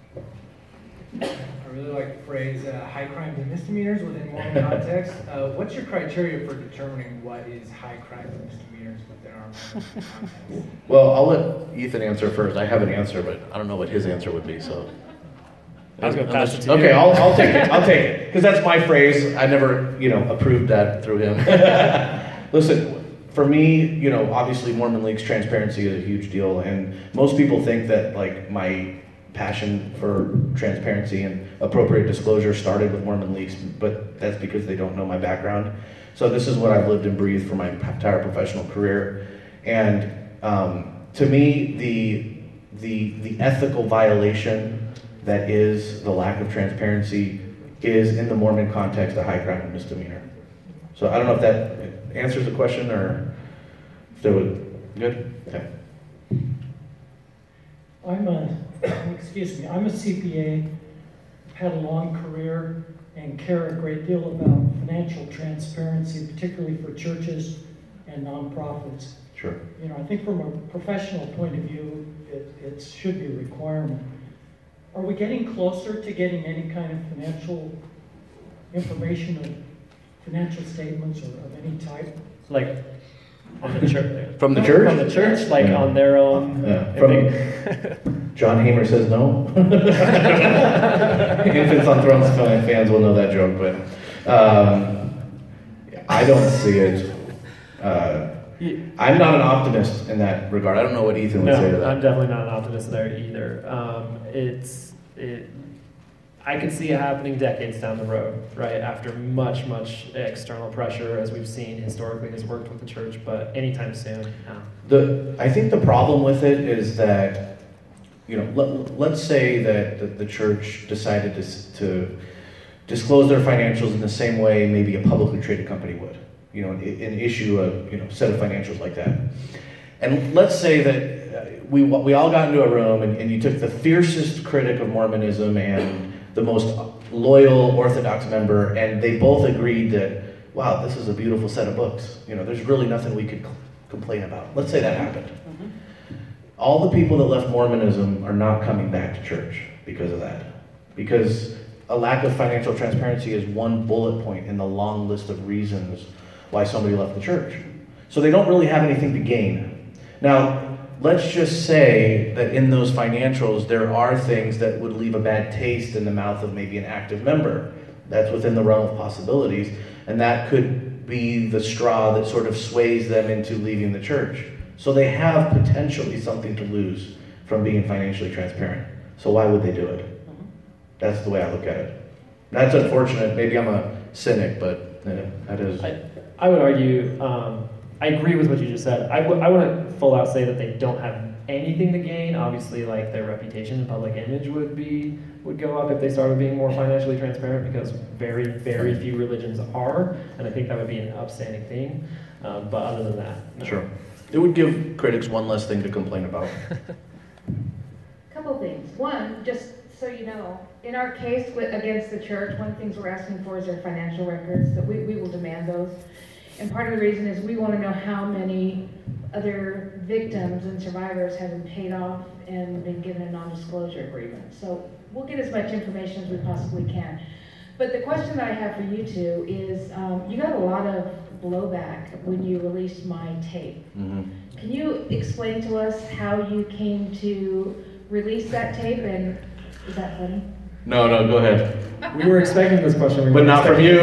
I really like the phrase uh, high crimes and misdemeanors within Mormon context. Uh, what's your criteria for determining what is high crimes and misdemeanors within our Mormon context? Well, I'll let Ethan answer first. I have an answer, but I don't know what his answer would be, so. I was gonna pass it to you. Okay, I'll, I'll take it, I'll take it, because that's my phrase. I never, you know, approved that through him. Listen, for me, you know, obviously Mormon Leaks transparency is a huge deal, and most people think that, like, my passion for transparency and appropriate disclosure started with Mormon Leaks, but that's because they don't know my background. So this is what I've lived and breathed for my entire professional career. And um, to me, the, the, the ethical violation that is the lack of transparency is, in the Mormon context, a high crime and misdemeanor. So I don't know if that answers the question, or if there would, good? Okay. I'm a, excuse me, I'm a C P A, had a long career and care a great deal about financial transparency, particularly for churches and nonprofits. Sure. You know, I think from a professional point of view, it, it should be a requirement. Are we getting closer to getting any kind of financial information, of financial statements or of any type? Like on the church. From the church? From the church, like Yeah. on their own. Yeah. if From, they- John Hamer says no. Infants on Thrones fans will know that joke, but um, I don't see it. Uh, I'm not an optimist in that regard. I don't know what Ethan would no, say to that. I'm definitely not an optimist there either. Um, it's it. I could see it happening decades down the road, right? After much, much external pressure, as we've seen historically, has worked with the church. But anytime soon, no. The I think the problem with it is that, you know, let, let's say that the, the church decided to, to disclose their financials in the same way maybe a publicly traded company would, you know, and, and issue a you know set of financials like that. And let's say that uh, we we all got into a room and, and you took the fiercest critic of Mormonism and the most loyal Orthodox member, and they both agreed that, wow, this is a beautiful set of books. You know, there's really nothing we could complain about. Let's say that happened. Mm-hmm. All the people that left Mormonism are not coming back to church because of that. Because a lack of financial transparency is one bullet point in the long list of reasons why somebody left the church. So they don't really have anything to gain. Now, let's just say that in those financials, there are things that would leave a bad taste in the mouth of maybe an active member. That's within the realm of possibilities. And that could be the straw that sort of sways them into leaving the church. So they have potentially something to lose from being financially transparent. So why would they do it? That's the way I look at it. That's unfortunate. Maybe I'm a cynic, but yeah, that is. I, I would argue, um, I agree with what you just said. I, w- I wouldn't full out say that they don't have anything to gain. Obviously, like their reputation and public image would be would go up if they started being more financially transparent, because very, very few religions are, and I think that would be an upstanding thing. Um, but other than that, no. Sure. It would give critics one less thing to complain about. Couple things. One, just so you know, in our case with, against the church, one of the things we're asking for is their financial records, that we, we will demand those. And part of the reason is we want to know how many other victims and survivors have been paid off and been given a non-disclosure agreement. So we'll get as much information as we possibly can. But the question that I have for you two is, um, you got a lot of blowback when you released my tape. Mm-hmm. Can you explain to us how you came to release that tape, and is that funny? No, no, go ahead. We were expecting this question, we But not from you.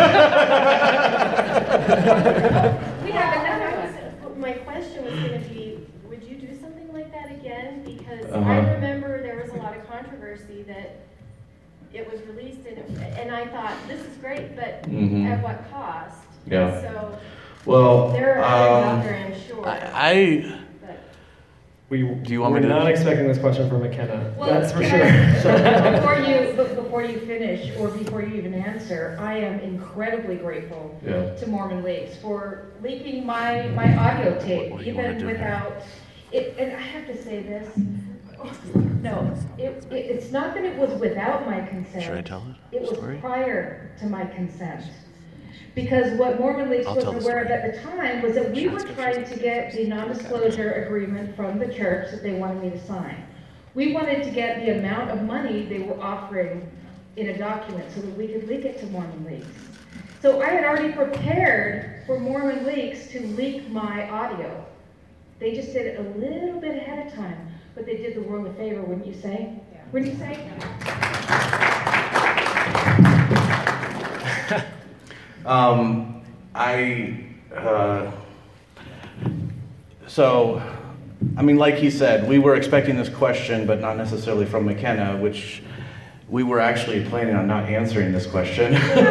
We have another one. My question was going to be, would you do something like that again? Because Uh-huh. I remember there was a lot of controversy that it was released, and, it, and I thought, this is great, but Mhm. at what cost? Yeah. So Well, there are others um, out there, I'm sure. I, but We, Do you want we're me to- not expecting this question from McKenna. Well, That's for can sure. I- before you, be- before you finish, or before you even answer, I am incredibly grateful yeah. to Mormon Leaks for leaking my, my audio tape, What do you wanna even do here? without, it, and I have to say this, no, it, it, it's not that it was without my consent. Should I tell it? It was Story? prior to my consent. Because what Mormon Leaks I'll wasn't tell the aware of story. at the time was that we were trying to get the non-disclosure agreement from the church that they wanted me to sign. We wanted to get the amount of money they were offering in a document so that we could leak it to Mormon Leaks. So I had already prepared for Mormon Leaks to leak my audio. They just did it a little bit ahead of time, but they did the world a favor, wouldn't you say? Yeah. Wouldn't you say? Um, I, uh, so, I mean, like he said, we were expecting this question, but not necessarily from McKenna, which we were actually planning on not answering this question.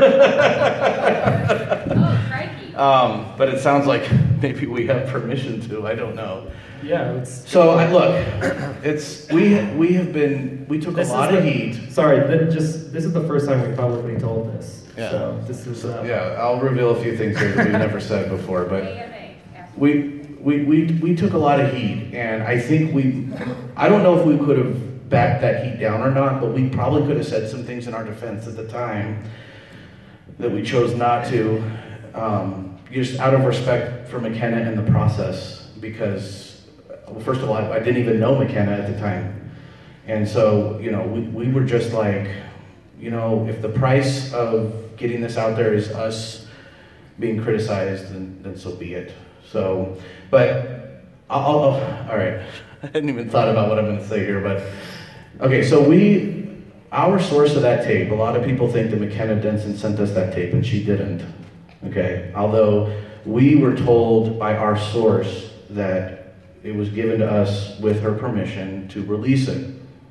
Oh, crikey. Um, but it sounds like maybe we have permission to, I don't know. Yeah, it's. So, I, look, it's, we, we have been, we took a This lot is of the- heat. Sorry, then just, this is the first time we publicly told this. Yeah. So this is, uh, Yeah, I'll reveal a few things here that we've never said before, but A M A. asked. we, we, we, we took a lot of heat, and I think we, I don't know if we could have backed that heat down or not, but we probably could have said some things in our defense at the time that we chose not to, um, just out of respect for McKenna and the process, because, well, first of all, I, I didn't even know McKenna at the time. And so, you know, we, we were just like, you know, if the price of getting this out there is us being criticized, then, then so be it. So, but, I'll, I'll, all right, I hadn't even thought about what I'm gonna say here, but, okay, so we, our source of that tape, a lot of people think that McKenna Denson sent us that tape, and she didn't, okay? Although, we were told by our source that it was given to us with her permission to release it.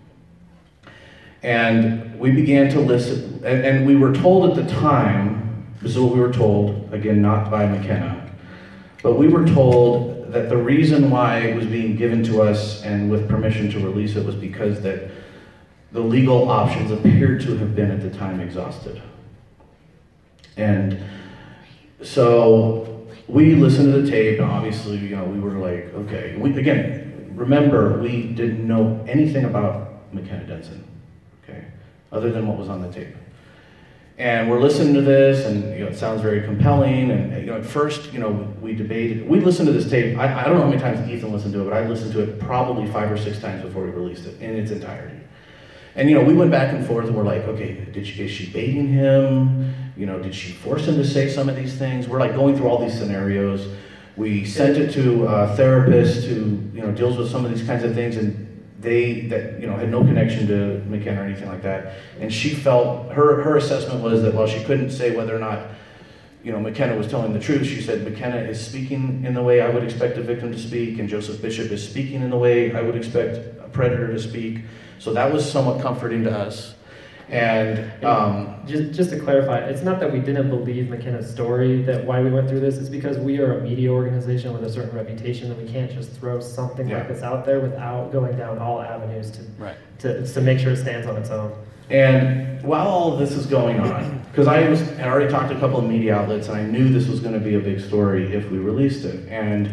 And we began to listen, and, and we were told at the time, this is what we were told, again, not by McKenna, but we were told that the reason why it was being given to us and with permission to release it was because that the legal options appeared to have been at the time exhausted. And so we listened to the tape, and obviously, you know, we were like, okay. We, again, remember, we didn't know anything about McKenna Denson. Other than what was on the tape. And we're listening to this, and you know, it sounds very compelling, and you know, at first, you know, we debated, we listened to this tape, I, I don't know how many times Ethan listened to it, but I listened to it probably five or six times before we released it, in its entirety. And you know, we went back and forth, and we're like, okay, did she, is she baiting him? You know, did she force him to say some of these things? We're like going through all these scenarios. We sent it to a therapist who, you know, deals with some of these kinds of things, and they that you know had no connection to McKenna or anything like that, and she felt her her assessment was that while she couldn't say whether or not you know McKenna was telling the truth, she said McKenna is speaking in the way I would expect a victim to speak, and Joseph Bishop is speaking in the way I would expect a predator to speak. So that was somewhat comforting to us. And um, just just to clarify, it's not that we didn't believe McKenna's story, that why we went through this. It's because we are a media organization with a certain reputation that we can't just throw something Yeah. like this out there without going down all avenues to Right. to to make sure it stands on its own. And while all of this is going on, because I was had already talked to a couple of media outlets, and I knew this was going to be a big story if we released it. And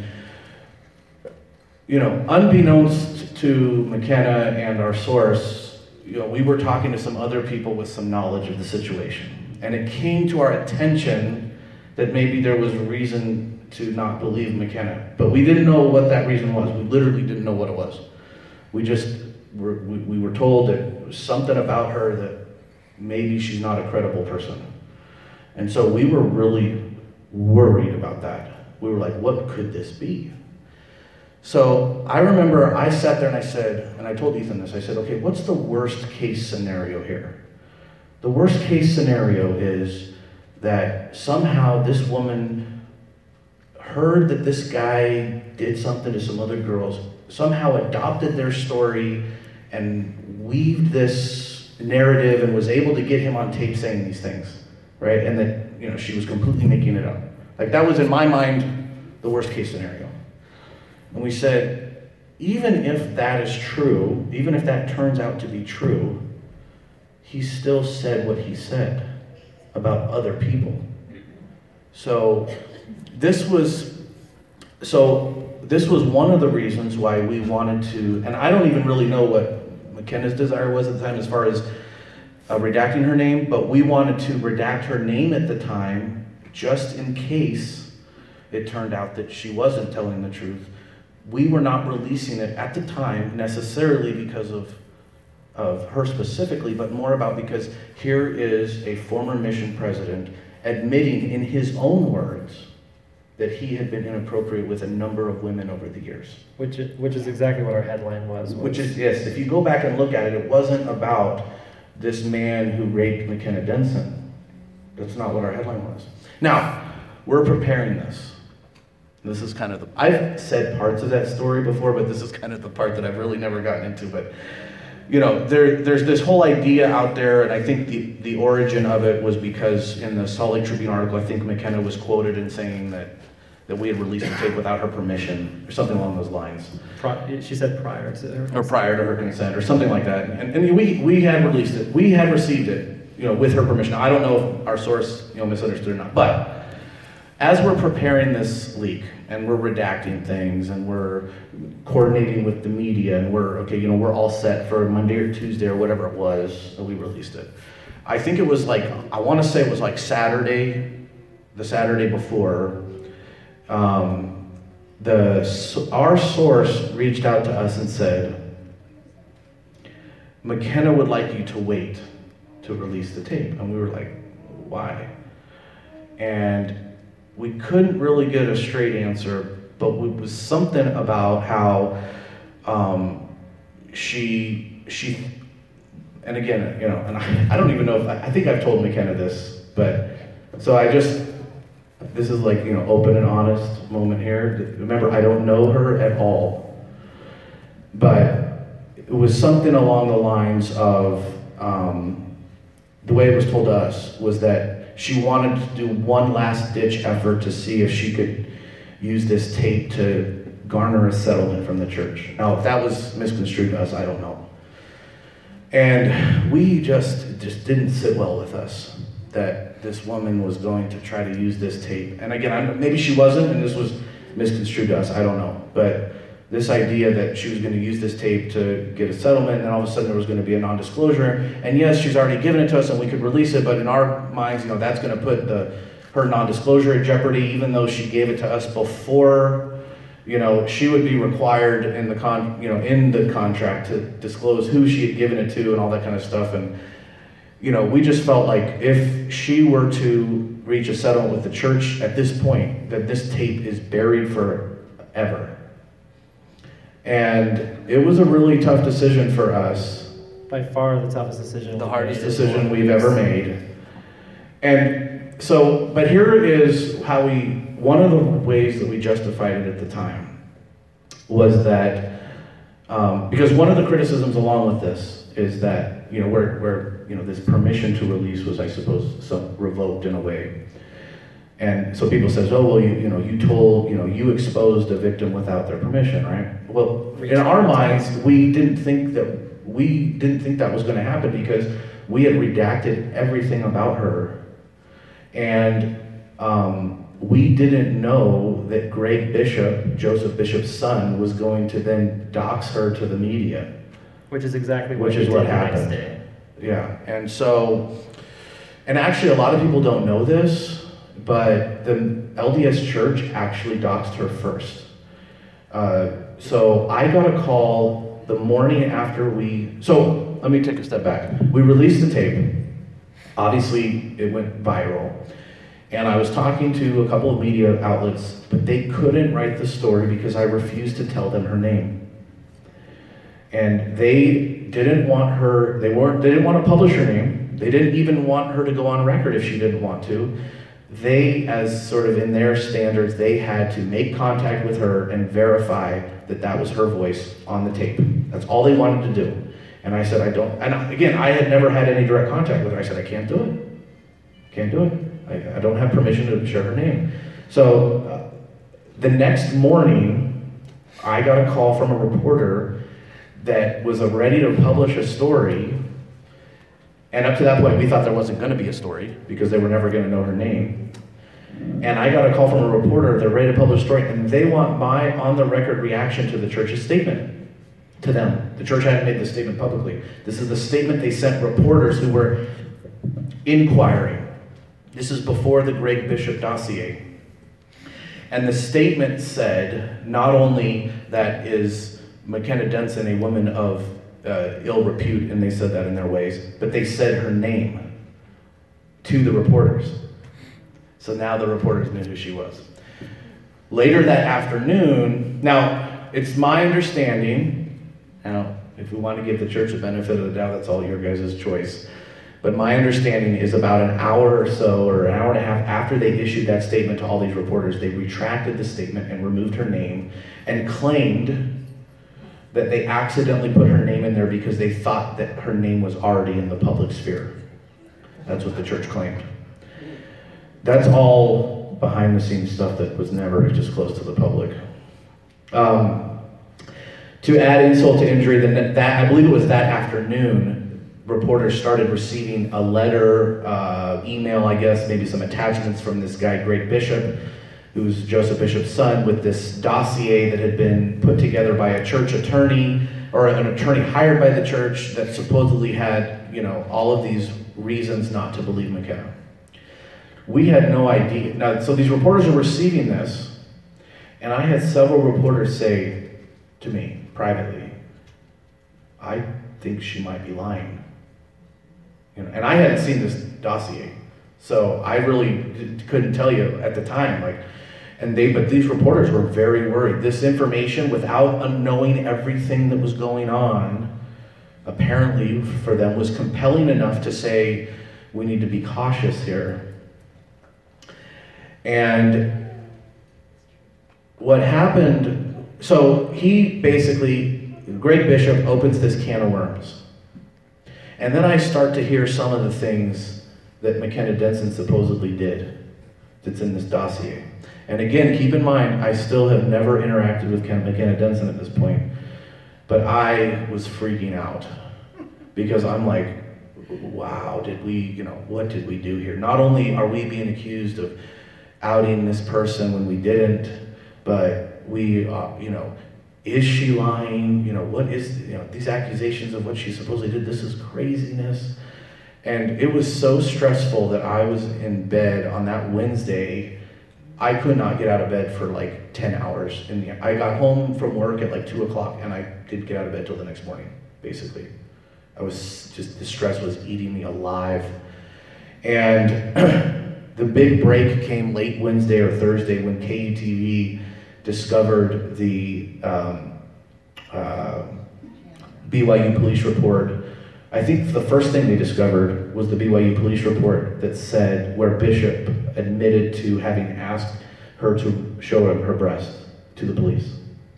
you know, unbeknownst to McKenna and our source, you know, we were talking to some other people with some knowledge of the situation, and it came to our attention that maybe there was a reason to not believe McKenna, but we didn't know what that reason was. We literally didn't know what it was. We just were, we, we were told that there was something about her that maybe she's not a credible person. And so we were really worried about that. We were like, what could this be? So I remember I sat there and I said, and I told Ethan this, I said, okay, what's the worst case scenario here? The worst case scenario is that somehow this woman heard that this guy did something to some other girls, somehow adopted their story and weaved this narrative and was able to get him on tape saying these things, right? And that, you know, she was completely making it up. Like that was in my mind the worst case scenario. And we said, even if that is true, even if that turns out to be true, he still said what he said about other people. So this was, so this was one of the reasons why we wanted to, and I don't even really know what McKenna's desire was at the time as far as uh, redacting her name, but we wanted to redact her name at the time just in case it turned out that she wasn't telling the truth, we were not releasing it at the time necessarily because of, of her specifically, but more about because here is a former mission president admitting in his own words that he had been inappropriate with a number of women over the years. Which is, which is exactly what our headline was. Which is, yes, if you go back and look at it, it wasn't about this man who raped McKenna Denson. That's not what our headline was. Now, we're preparing this. This is kind of the, I've said parts of that story before, but this is kind of the part that I've really never gotten into. But, you know, there, there's this whole idea out there, and I think the, the origin of it was because in the Salt Lake Tribune article, I think McKenna was quoted in saying that that we had released the tape without her permission, or something along those lines. Pri- she said prior to her. Or prior to her consent, or something like that. And, and we, we had released it. We had received it, you know, with her permission. Now, I don't know if our source, you know, misunderstood or not, but as we're preparing this leak, and we're redacting things, and we're coordinating with the media, and we're, okay, you know, we're all set for Monday or Tuesday or whatever it was that we released it. I think it was like, I want to say it was like Saturday, the Saturday before, Um, the our source reached out to us and said, McKenna would like you to wait to release the tape. And we were like, why? And we couldn't really get a straight answer, but it was something about how um, she, she, and again, you know, and I, I don't even know if, I, I think I've told McKenna this, but, so I just, this is like, you know, open and honest moment here. Remember, I don't know her at all. But it was something along the lines of, um, the way it was told to us was that she wanted to do one last ditch effort to see if she could use this tape to garner a settlement from the church. Now, if that was misconstrued to us, I don't know. And we just, it just didn't sit well with us that this woman was going to try to use this tape. And again, I'm, maybe she wasn't, and this was misconstrued to us, I don't know. But this idea that she was going to use this tape to get a settlement, and then all of a sudden there was going to be a non-disclosure. And yes, she's already given it to us and we could release it, but in our minds, you know, that's going to put the her non-disclosure in jeopardy, even though she gave it to us before, you know, she would be required in the con, you know, in the contract to disclose who she had given it to and all that kind of stuff. And you know, we just felt like if she were to reach a settlement with the church at this point, that this tape is buried forever. And it was a really tough decision for us. By far the toughest decision. The hardest decision we've ever made. And so, but here is how we, one of the ways that we justified it at the time was that, um, because one of the criticisms along with this is that, you know, where, where you know, this permission to release was, I suppose, some revoked in a way. And so people says, oh, well, you, you know, you told, you know, you exposed a victim without their permission, right? Well, in our minds, we didn't think that, we didn't think that was going to happen because we had redacted everything about her. And um, we didn't know that Greg Bishop, Joseph Bishop's son, was going to then dox her to the media. Which is exactly what Which is he what did the next happened. day. Yeah, and so, and actually a lot of people don't know this, but the L D S Church actually doxed her first. Uh, so I got a call the morning after we, so let me take a step back. We released the tape. Obviously, it went viral. And I was talking to a couple of media outlets, but they couldn't write the story because I refused to tell them her name. And they didn't want her, they weren't, they didn't want to publish her name. They didn't even want her to go on record if she didn't want to. They, as sort of in their standards, they had to make contact with her and verify that that was her voice on the tape. That's all they wanted to do. And I said, I don't, and again, I had never had any direct contact with her. I said, I can't do it. Can't do it. I, I don't have permission to share her name. So uh, the next morning, I got a call from a reporter that was ready to publish a story. And up to that point, we thought there wasn't going to be a story because they were never going to know her name. And I got a call from a reporter, they're ready to publish a story, and they want my on-the-record reaction to the church's statement to them. The church hadn't made the statement publicly. This is the statement they sent reporters who were inquiring. This is before the Greg Bishop dossier. And the statement said not only that is McKenna Denson a woman of uh, ill repute, and they said that in their ways, but they said her name to the reporters. So now the reporters knew who she was. Later that afternoon, now it's my understanding, now if we want to give the church the benefit of the doubt, that's all your guys' choice. But my understanding is about an hour or so, or an hour and a half after they issued that statement to all these reporters, they retracted the statement and removed her name and claimed that they accidentally put her name in there because they thought that her name was already in the public sphere. That's what the church claimed. That's all behind the scenes stuff that was never disclosed to the public. Um, to add insult to injury, then that I believe it was that afternoon, reporters started receiving a letter, uh, email, I guess, maybe some attachments from this guy, Greg Bishop, who's Joseph Bishop's son, with this dossier that had been put together by a church attorney, or an attorney hired by the church that supposedly had, you know, all of these reasons not to believe McKenna. We had no idea. Now, so these reporters are receiving this, and I had several reporters say to me privately, I think she might be lying. You know, and I hadn't seen this dossier, so I really d- couldn't tell you at the time. Like, and they, but these reporters were very worried. This information, without knowing everything that was going on, apparently for them was compelling enough to say, we need to be cautious here. And what happened, so he basically, Greg Bishop opens this can of worms. And then I start to hear some of the things that McKenna Denson supposedly did that's in this dossier. And again, keep in mind, I still have never interacted with McKenna Denson at this point, but I was freaking out because I'm like, wow, did we, you know, what did we do here? Not only are we being accused of outing this person when we didn't, but we, uh, you know, is she lying? You know, what is, you know, these accusations of what she supposedly did, this is craziness. And it was so stressful that I was in bed on that Wednesday. I could not get out of bed for like ten hours. In the, I got home from work at like two o'clock and I didn't get out of bed till the next morning, basically. I was just, the stress was eating me alive. And the big break came late Wednesday or Thursday when K U T V discovered the um, uh, B Y U police report. I think the first thing they discovered was the B Y U police report that said where Bishop admitted to having asked her to show him her breast to the police.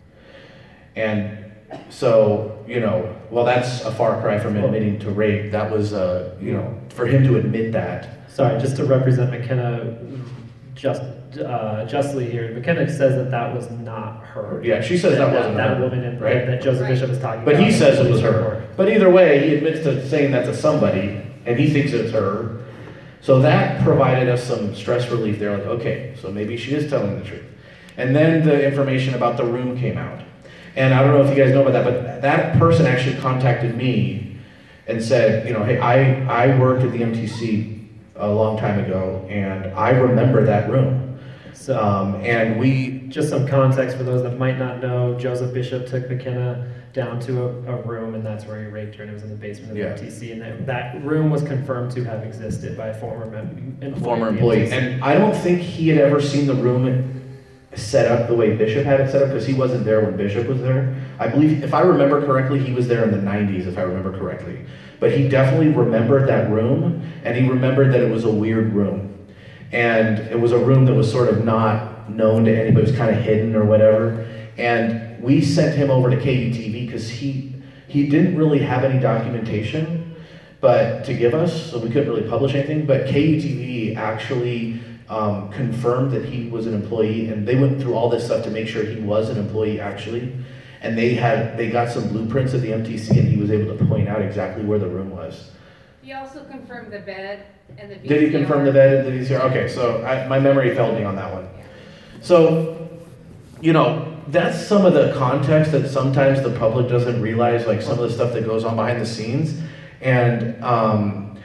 And so, you know, well, that's a far cry from admitting to rape. That was, uh, you know, for him to admit that. Sorry, just to represent McKenna just uh, justly here, McKenna says that that was not her. Yeah, she says that, that wasn't that, her. That woman in, right? that Joseph Right. Bishop is talking but about. But he says it was her. Report. But either way, he admits to saying that to somebody, and he thinks it's her. So that provided us some stress relief there. Like, okay, so maybe she is telling the truth. And then the information about the room came out. And I don't know if you guys know about that, but that person actually contacted me and said, you know, hey, I, I worked at the M T C a long time ago, and I remember that room. So, um, and we... Just some context for those that might not know, Joseph Bishop took McKenna down to a, a room, and that's where he raped her, and it was in the basement of the Yeah. M T C, and that, that room was confirmed to have existed by a former mem- employee. A former of the employee. M T C. And I don't think he had ever seen the room set up the way Bishop had it set up, because he wasn't there when Bishop was there. I believe, if I remember correctly, he was there in the nineties, if I remember correctly. But he definitely remembered that room, and he remembered that it was a weird room. And it was a room that was sort of not known to anybody, it was kind of hidden or whatever. And we sent him over to K U T V because he he didn't really have any documentation but to give us, so we couldn't really publish anything. But K U T V actually um, confirmed that he was an employee, and they went through all this stuff to make sure he was an employee actually. And they had they got some blueprints at the M T C, and he was able to point out exactly where the room was. He also confirmed the bed and the V C R. Did he confirm the bed and the V C R? Okay, so I, my memory failed me on that one. So, you know, that's some of the context that sometimes the public doesn't realize, like some of the stuff that goes on behind the scenes. And um,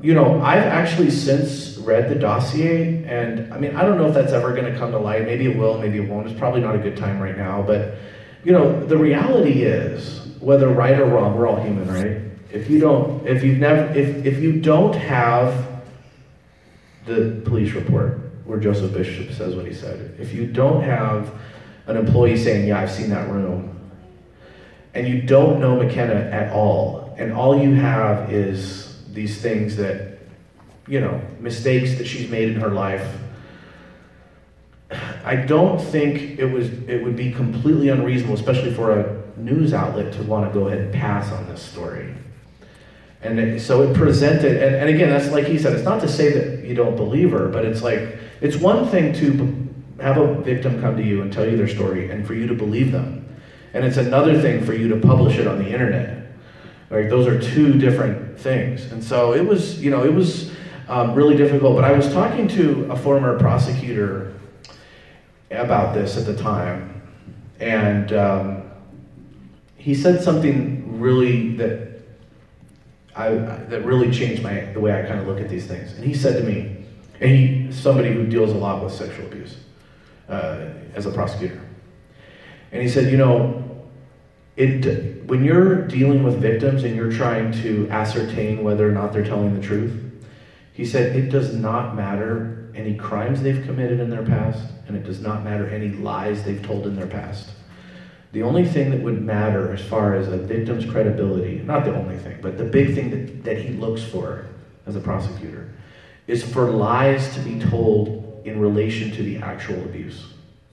you know, I've actually since read the dossier, and I mean, I don't know if that's ever going to come to light. Maybe it will, maybe it won't. It's probably not a good time right now. But, you know, the reality is, whether right or wrong, we're all human, right? If you don't, if you've never, if, if you don't have the police report where Joseph Bishop says what he said, if you don't have an employee saying, yeah, I've seen that room, and you don't know McKenna at all, and all you have is these things that, you know, mistakes that she's made in her life, I don't think it was it would be completely unreasonable, especially for a news outlet, to want to go ahead and pass on this story. And it, so it presented, and, and again, that's like he said, it's not to say that you don't believe her, but it's like, it's one thing to b- have a victim come to you and tell you their story and for you to believe them. And it's another thing for you to publish it on the internet. Right? Those are two different things. And so it was, you know, it was um, really difficult, but I was talking to a former prosecutor about this at the time, and um, he said something really that I, that really changed my the way I kind of look at these things. And he said to me, and he somebody who deals a lot with sexual abuse uh, as a prosecutor, and he said, you know, it when you're dealing with victims and you're trying to ascertain whether or not they're telling the truth, he said it does not matter any crimes they've committed in their past, and it does not matter any lies they've told in their past. The only thing that would matter as far as a victim's credibility, not the only thing, but the big thing that, that he looks for as a prosecutor, is for lies to be told in relation to the actual abuse.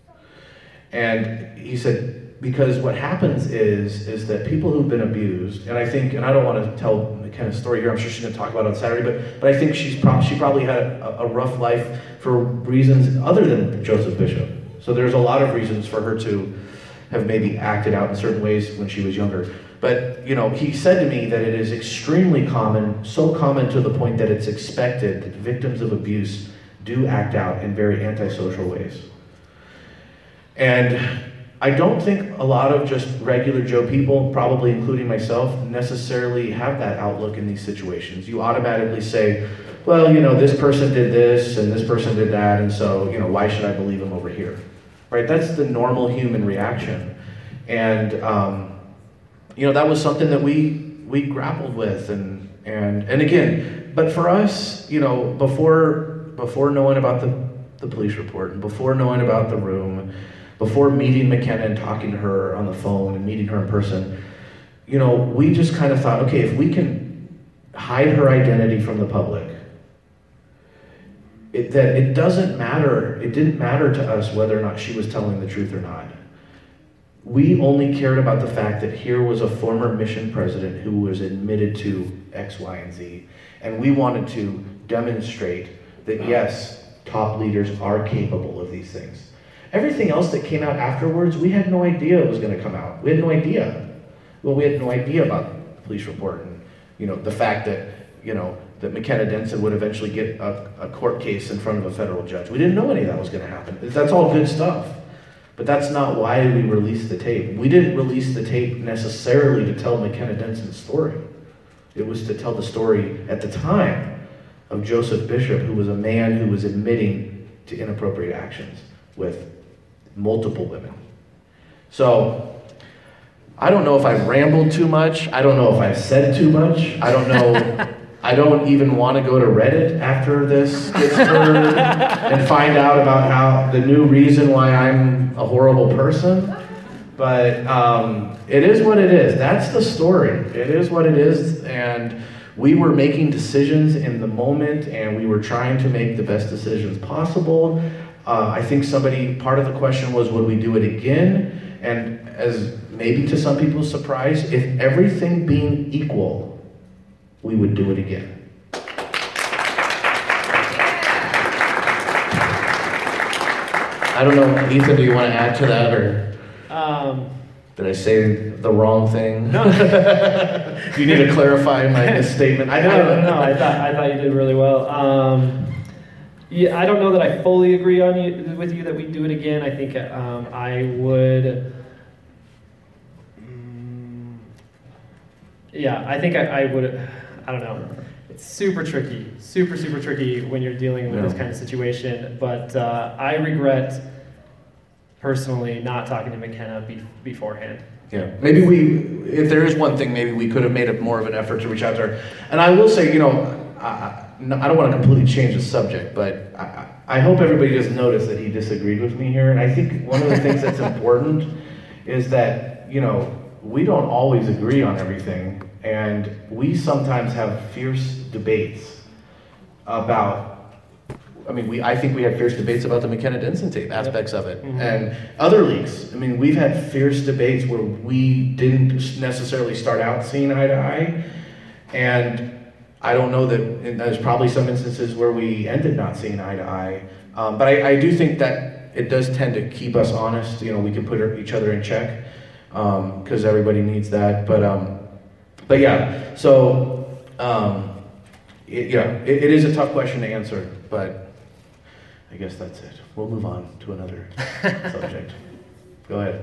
And he said, because what happens is, is that people who've been abused, and I think, and I don't want to tell McKenna's story here, I'm sure she's going to talk about it on Saturday, but, but I think she's pro- she probably had a, a rough life for reasons other than Joseph Bishop. So there's a lot of reasons for her to have maybe acted out in certain ways when she was younger. But, you know, he said to me that it is extremely common, so common to the point that it's expected that victims of abuse do act out in very antisocial ways. And I don't think a lot of just regular Joe people, probably including myself, necessarily have that outlook in these situations. You automatically say, well, you know, this person did this and this person did that, and so, you know, why should I believe him over here? Right? That's the normal human reaction. And, um, you know, that was something that we we grappled with. And, and, and again, but for us, you know, before before knowing about the, the police report and before knowing about the room, before meeting McKenna and talking to her on the phone and meeting her in person, you know, we just kind of thought, okay, if we can hide her identity from the public, It, that it doesn't matter, it didn't matter to us whether or not she was telling the truth or not. We only cared about the fact that here was a former mission president who was admitted to X, Y, and Z. And we wanted to demonstrate that yes, top leaders are capable of these things. Everything else that came out afterwards, we had no idea it was going to come out. We had no idea. Well, we had no idea about the police report and, you know, the fact that, you know, that McKenna Denson would eventually get a, a court case in front of a federal judge. We didn't know any of that was going to happen. That's all good stuff. But that's not why we released the tape. We didn't release the tape necessarily to tell McKenna Denson's story. It was to tell the story at the time of Joseph Bishop, who was a man who was admitting to inappropriate actions with multiple women. So, I don't know if I've rambled too much. I don't know if I've said too much. I don't know. I don't even want to go to Reddit after this gets heard and find out about how the new reason why I'm a horrible person. But um, it is what it is. That's the story. It is what it is. And we were making decisions in the moment, and we were trying to make the best decisions possible. Uh, I think somebody, part of the question was, would we do it again? And as maybe to some people's surprise, if everything being equal, we would do it again. I don't know, Ethan, do you want to add to that, or Um, did I say the wrong thing? No. Do you need to clarify my misstatement? I no, don't no, no, I thought I thought you did really well. Um, yeah, I don't know that I fully agree on you with you that we do it again. I think um, I would. Mm, yeah, I think I, I would. I don't know. it's super tricky, super, super tricky when you're dealing with Yeah. this kind of situation. But uh, I regret personally not talking to McKenna be- beforehand. Yeah, maybe we, if there is one thing, maybe we could have made it more of an effort to reach out to her. And I will say, you know, I, I, no, I don't want to completely change the subject, but I, I hope everybody just noticed that he disagreed with me here. And I think one of the things that's important is that, you know, we don't always agree on everything, and we sometimes have fierce debates about, I mean, we, I think we had fierce debates about the McKenna Denson tape, aspects of it, Mhm. and other leaks. I mean, we've had fierce debates where we didn't necessarily start out seeing eye to eye, and I don't know that, and there's probably some instances where we ended not seeing eye to eye, um, but I, I do think that it does tend to keep us honest. You know, we can put each other in check, because um, everybody needs that, but um, but yeah, so um, it, yeah, it, it is a tough question to answer, but I guess that's it. We'll move on to another subject. Go ahead.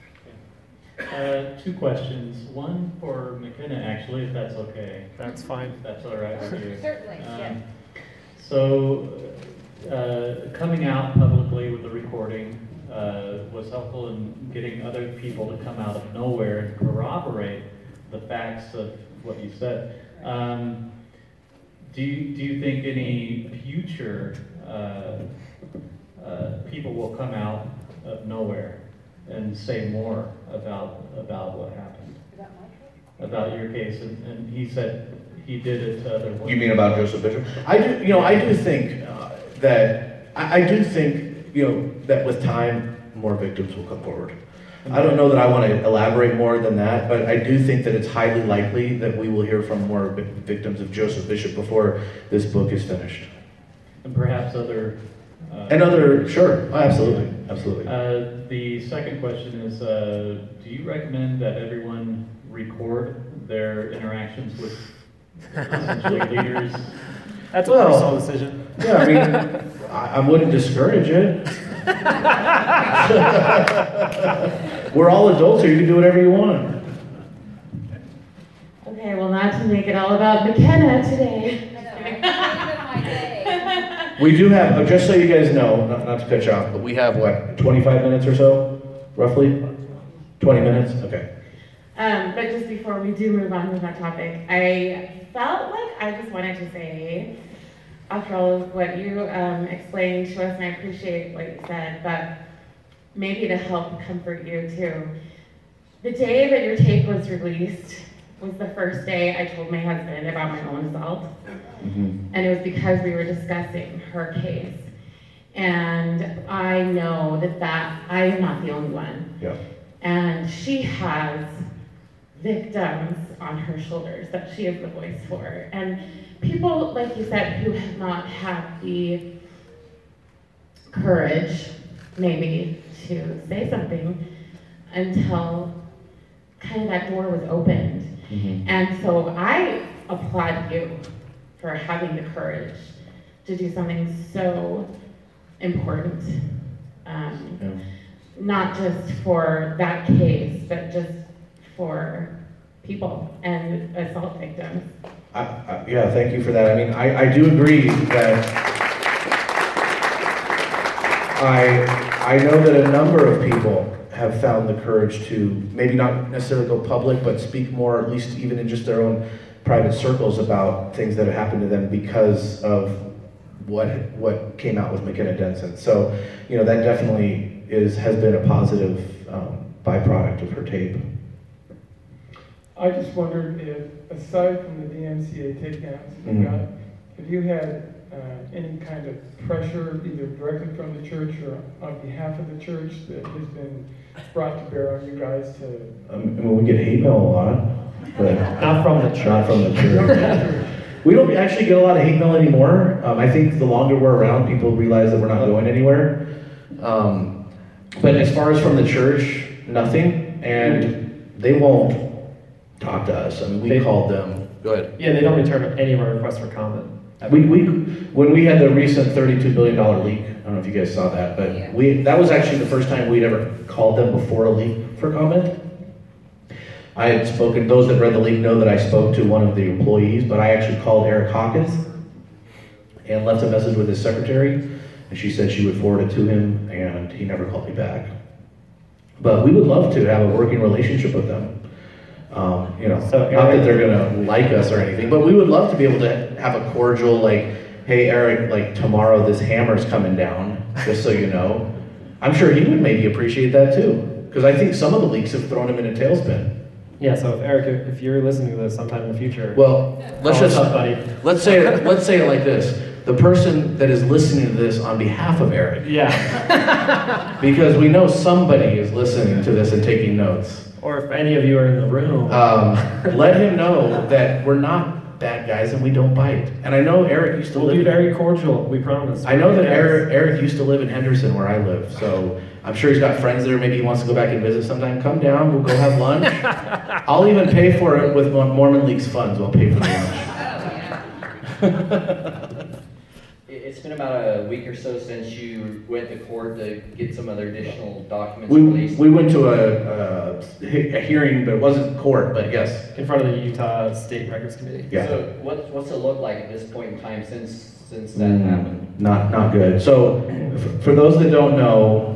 Uh, two questions. One for McKenna, actually, if that's okay. That's fine. If that's all right with you. Certainly, Um, yes. So, uh, coming out publicly with the recording uh, was helpful in getting other people to come out of nowhere and corroborate the facts of what you said. Um, do you, do you think any future uh, uh, people will come out of nowhere and say more about about what happened, about your case? And, and he said he did it to other women. You mean about Joseph Bishop? I do, you know, I do think uh, that, I, I do think, you know, that with time, more victims will come forward. I don't know that I want to elaborate more than that, but I do think that it's highly likely that we will hear from more vi- victims of Joseph Bishop before this book is finished. And perhaps other... Uh, And other, sure, oh, absolutely, absolutely. Uh, the second question is, uh, do you recommend that everyone record their interactions with essentially leaders? That's a Well, personal decision. Yeah, I mean, I, I wouldn't discourage it. We're all adults here, you can do whatever you want. Okay, well, not to make it all about McKenna today. We do have, uh, just so you guys know, not, not to cut you off, but we have, what, twenty-five minutes or so, roughly? twenty minutes? Okay. Um, but just before we do move on to that topic, I felt like I just wanted to say, after all of what you um, explained to us, and I appreciate what you said, but maybe to help comfort you too. The day that your tape was released was the first day I told my husband about my own assault. Mm-hmm. And it was because we were discussing her case. And I know that that, I am not the only one. Yeah. And she has victims on her shoulders that she is the voice for. And people, like you said, who have not had the courage, maybe, to say something until kind of that door was opened. Mm-hmm. And so I applaud you for having the courage to do something so important. Um, Yeah. Not just for that case, but just for people and assault victims. I, I, yeah, thank you for that. I mean, I, I do agree that I, I know that a number of people have found the courage to maybe not necessarily go public, but speak more, at least even in just their own private circles, about things that have happened to them because of what what came out with McKenna Denson. So, you know, that definitely is has been a positive um, byproduct of her tape. I just wondered if, aside from the D M C A takedowns you Mhm. got, if you had uh, any kind of pressure, either directly from the church or on behalf of the church, that has been brought to bear on you guys to... Um, I mean, we get hate mail a lot, but Not from the church. not from the church. We don't actually get a lot of hate mail anymore. Um, I think the longer we're around, people realize that we're not going anywhere. Um, but as far as from the church, nothing, and they won't talk to us. I mean, we They- called them. Go ahead. Yeah, they don't return any of our requests for comment. We, we, when we had the recent thirty-two billion dollars leak, I don't know if you guys saw that, but we, that was actually the first time we'd ever called them before a leak for comment. I had spoken, those that read the leak know that I spoke to one of the employees, but I actually called Eric Hawkins and left a message with his secretary, and she said she would forward it to him, and he never called me back. But we would love to have a working relationship with them. Um, you know, So not that Eric- they're gonna like us or anything, but we would love to be able to have a cordial, like, hey, Eric, like, tomorrow this hammer's coming down, just so you know. I'm sure he would maybe appreciate that too, because I think some of the leaks have thrown him in a tailspin. Yeah, so if Eric, if if you're listening to this sometime in the future, Well, let's call us just, up, buddy. let's say, it- let's say it like this. The person that is listening to this on behalf of Eric, Yeah. because we know somebody is listening to this and taking notes. Or if any of you are in the room. Um, let him know that we're not bad guys and we don't bite. And I know Eric used to We'll live be in, very cordial, we promise. I know that Yes. Eric, Eric used to live in Henderson where I live, so I'm sure he's got friends there. Maybe he wants to go back and visit sometime. Come down, we'll go have lunch. I'll even pay for it with Mormon League's funds. We'll pay for the lunch. It- It's been about a week or so since you went to court to get some other additional documents We, released. we went to a, a, he- a hearing, but it wasn't court, but yes. In front of the Utah State Records Committee. Yeah. So what's, what's it look like at this point in time since, since that Mm, happened? Not, not good. So, f- for those that don't know,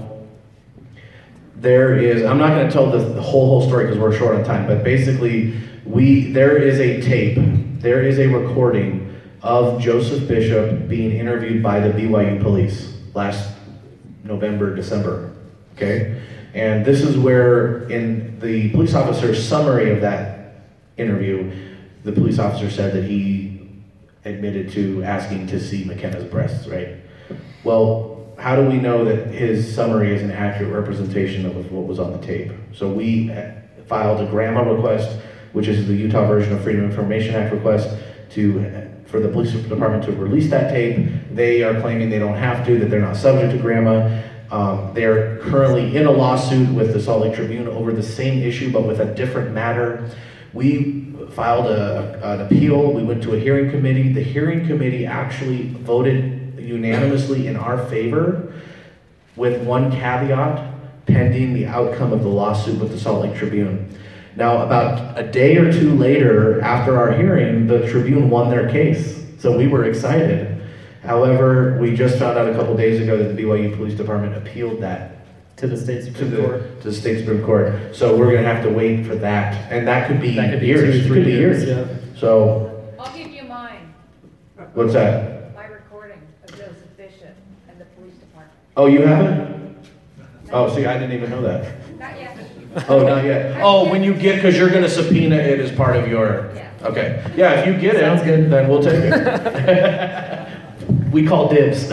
there is, I'm not gonna tell the, the whole, whole story because we're short on time, but basically, we, there is a tape, there is a recording of Joseph Bishop being interviewed by the B Y U police last November, December, okay? And this is where, in the police officer's summary of that interview, the police officer said that he admitted to asking to see McKenna's breasts, right? Well, how do we know that his summary is an accurate representation of what was on the tape? So we filed a grandma request, which is the Utah version of Freedom of Information Act request, to for the police department to release that tape. They are claiming they don't have to, that they're not subject to grandma. Um, they're currently in a lawsuit with the Salt Lake Tribune over the same issue, but with a different matter. We filed a, an appeal. We went to a hearing committee. The hearing committee actually voted unanimously in our favor, with one caveat, pending the outcome of the lawsuit with the Salt Lake Tribune. Now, about a day or two later, after our hearing, the Tribune won their case, so we were excited. However, we just found out a couple days ago that the B Y U Police Department appealed that to the state to Supreme the Court. to the state Supreme Court. So we're going to have to wait for that, and that could be, That could be years. two, It three could be years, years. yeah. So, I'll give you mine, what's that? my recording of Joseph Bishop and the police department. Oh, you haven't? Oh, see, I didn't even know that. Not yet. Oh, not yet. Oh, when you get, because you're going to subpoena it as part of your. Yeah. Okay. Yeah, if you get it, Sounds good. then we'll take it. We call dibs.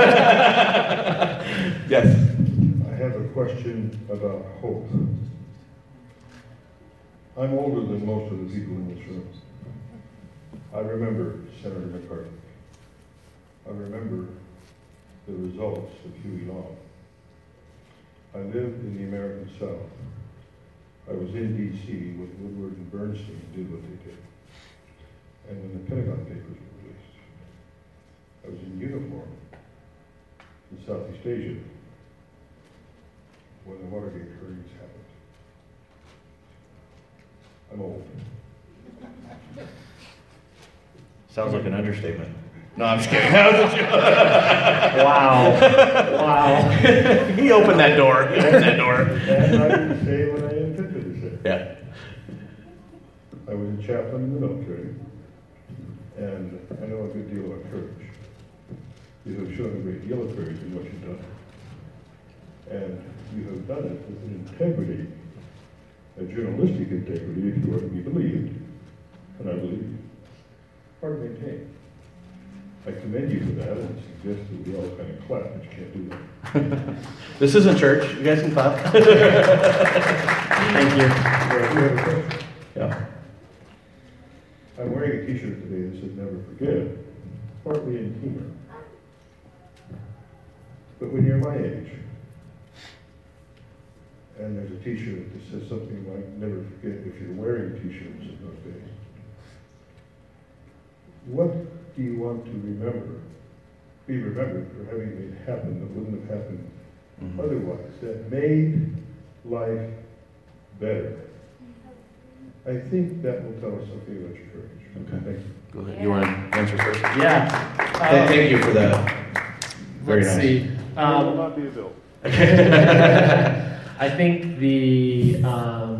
Yes. I have a question about hope. I'm older than most of the people in this room. I remember Senator McCarthy. I remember the results of Huey Long. I lived in the American South. I was in D C when Woodward and Bernstein did what they did. And when the Pentagon Papers were released, I was in uniform in Southeast Asia when the Watergate hearings happened. I'm old. Sounds like an understatement. No, I'm just kidding. That was a joke. Wow. Wow. He opened that door. He opened that door. And I didn't say what I intended to say. Yeah. I was a chaplain in the military, and I know a good deal about courage. You have shown a great deal of courage in what you've done. And you have done it with an integrity, a journalistic integrity, if you are to be believed, and I believe you, hard to maintain. I commend you for that and suggest that we all kind of clap, but you can't do that. This isn't church. You guys can clap. Thank you. Yeah. I'm wearing a t-shirt today that says never forget, partly in humor. But when you're my age, and there's a t-shirt that says something like never forget if you're wearing t-shirts in those days, what do you want to remember, be remembered for having made happen that wouldn't have happened Mm-hmm. otherwise, that made life better? I think that will tell us something about your courage. Okay. Thank you. Go ahead. You want to answer first? Yeah. Th- Um, Thank you for that. Very Let's nice. see. I will Um, not be a bill. I think the um,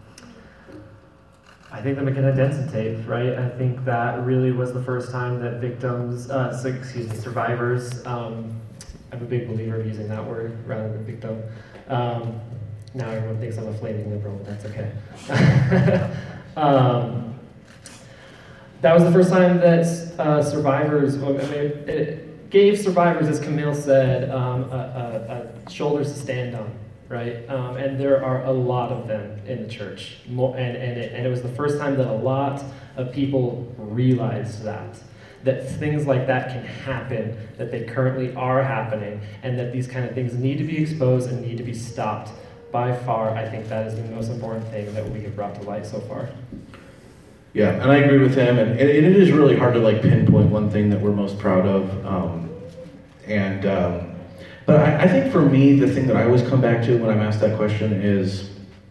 I think the McKenna Denson tape, right? I think that really was the first time that victims, uh, so- excuse me, survivors. Um, I'm a big believer of using that word rather than victim. Um, now everyone thinks I'm a flaming liberal, but that's okay. um, that was the first time that uh, survivors. I mean, it, it gave survivors, as Camille said, um, a, a, a shoulders to stand on. Right, um, and there are a lot of them in the church, More, and and it, and it was the first time that a lot of people realized that that things like that can happen, that they currently are happening, and that these kind of things need to be exposed and need to be stopped. By far, I think that is the most important thing that we have brought to light so far. Yeah, and I agree with him, and, and it is really hard to like pinpoint one thing that we're most proud of, um, and. Um, But I, I think for me, the thing that I always come back to when I'm asked that question is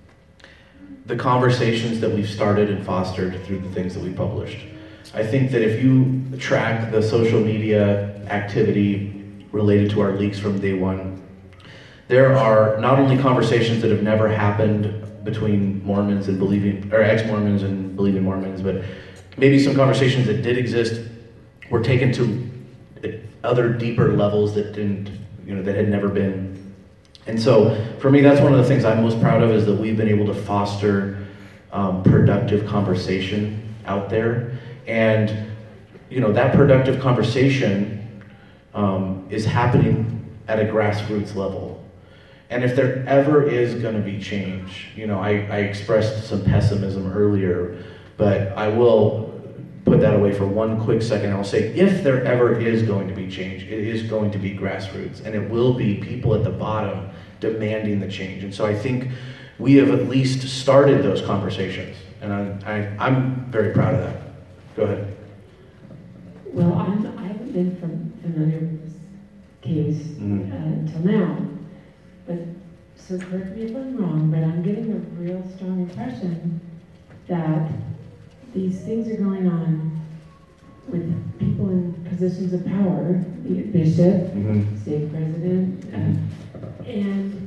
the conversations that we've started and fostered through the things that we published. I think that if you track the social media activity related to our leaks from day one, there are not only conversations that have never happened between Mormons and believing, or ex-Mormons and believing Mormons, but maybe some conversations that did exist were taken to other deeper levels that didn't you know, that had never been. And so for me, that's one of the things I'm most proud of, is that we've been able to foster um, productive conversation out there. And, you know, that productive conversation um, is happening at a grassroots level. And if there ever is gonna be change, you know, I, I expressed some pessimism earlier, but I will put that away for one quick second. I'll say, if there ever is going to be change, it is going to be grassroots, and it will be people at the bottom demanding the change. And so I think we have at least started those conversations, and I, I, I'm very proud of that. Go ahead. Well, I'm, I haven't been from, familiar with this case Mhm. uh, until now, but so correct me if I'm wrong, but I'm getting a real strong impression that these things are going on with people in positions of power, the bishop, Mhm. state president, uh, and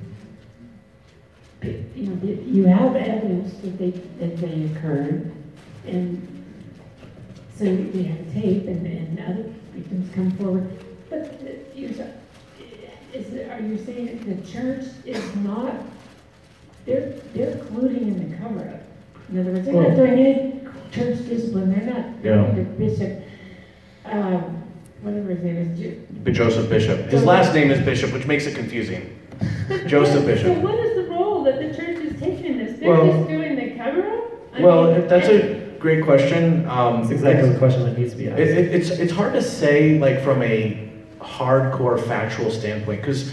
you know the- you have evidence that they that they occurred, and so we have tape, and, and other victims come forward. But uh, you, is it, are you saying that the church is not? They're they're colluding in the cover up. In other words, they're Well- not doing any church discipline. They're not. Yeah. The bishop, um, whatever his name is. Ju- But Joseph Bishop. His last name is Bishop, which makes it confusing. Joseph So Bishop. what is the role that the church is taking in this? They're Well- just doing the cover-up? I Well, mean, that's and- a great question. Um, It's exactly the question that needs to be asked. It, it, it's it's hard to say, like, from a hardcore factual standpoint, because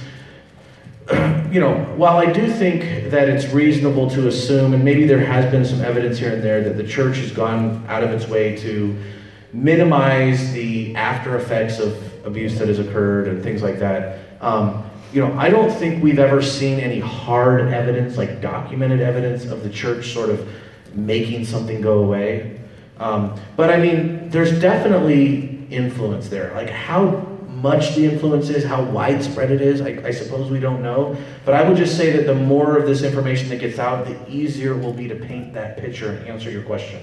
you know, while I do think that it's reasonable to assume, and maybe there has been some evidence here and there, that the church has gone out of its way to minimize the after effects of abuse that has occurred and things like that. Um, you know, I don't think we've ever seen any hard evidence, like documented evidence, of the church sort of making something go away. Um, but I mean, there's definitely influence there. Like, how much the influence is, how widespread it is, I, I suppose we don't know. But I would just say that the more of this information that gets out, the easier it will be to paint that picture and answer your question.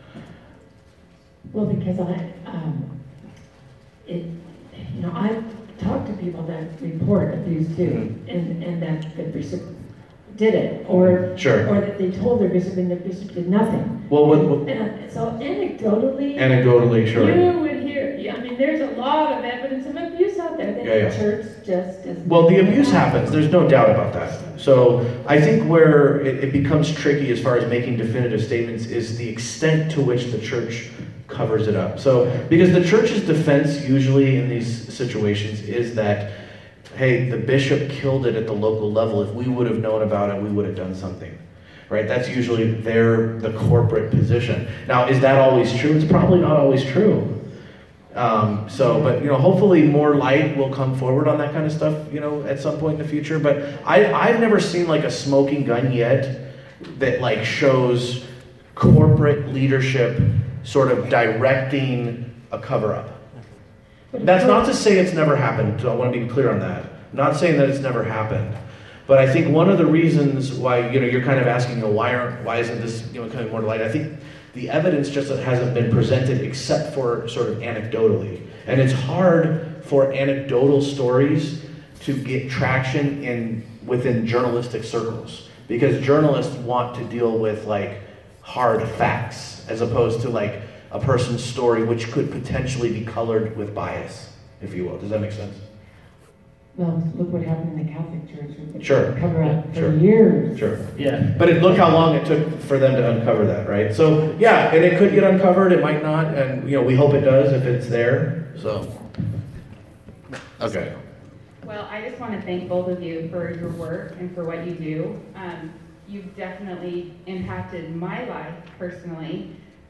Well, because I, um, it, you know, I've talked to people that report abuse too, and, and that the bishop did it, or Sure. or that they told their bishop and the bishop did nothing. Well, what, what And so anecdotally, anecdotally, sure. you would hear. Yeah, I mean, there's a lot of evidence of abuse out there that Yeah, yeah. the church just doesn't. Well, the abuse happens, there's no doubt about that. So I think where it, it becomes tricky as far as making definitive statements is the extent to which the church covers it up. So, because the church's defense usually in these situations is that, hey, the bishop killed it at the local level. If we would have known about it, we would have done something. Right? That's usually their, the corporate position. Now, is that always true? It's probably not always true. Um, so, but, you know, hopefully more light will come forward on that kind of stuff, you know, at some point in the future. But I, I've never seen like a smoking gun yet that like shows corporate leadership sort of directing a cover-up. That's not to say it's never happened, so I want to be clear on that. I'm not saying that it's never happened. But I think one of the reasons why, you know, you're kind of asking, you know, why aren't, why isn't this, you know, coming more to light? I think the evidence just hasn't been presented except for sort of anecdotally. And it's hard for anecdotal stories to get traction in within journalistic circles, because journalists want to deal with like hard facts as opposed to like a person's story which could potentially be colored with bias, if you will. Does that make sense? Well, look what happened in the Catholic Church with the Sure. cover up for Sure. years. Sure. Yeah. But it, look how long it took for them to uncover that, right? So yeah, and it could get uncovered, it might not, and you know, we hope it does if it's there. So okay. Well, I just want to thank both of you for your work and for what you do. Um, you've definitely impacted my life personally.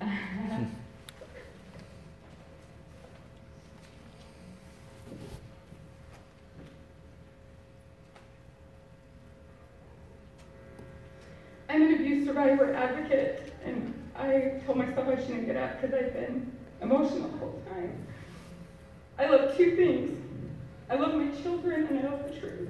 I'm an abuse survivor advocate, and I told myself I shouldn't get up because I've been emotional the whole time. I love two things. I love my children and I love the truth.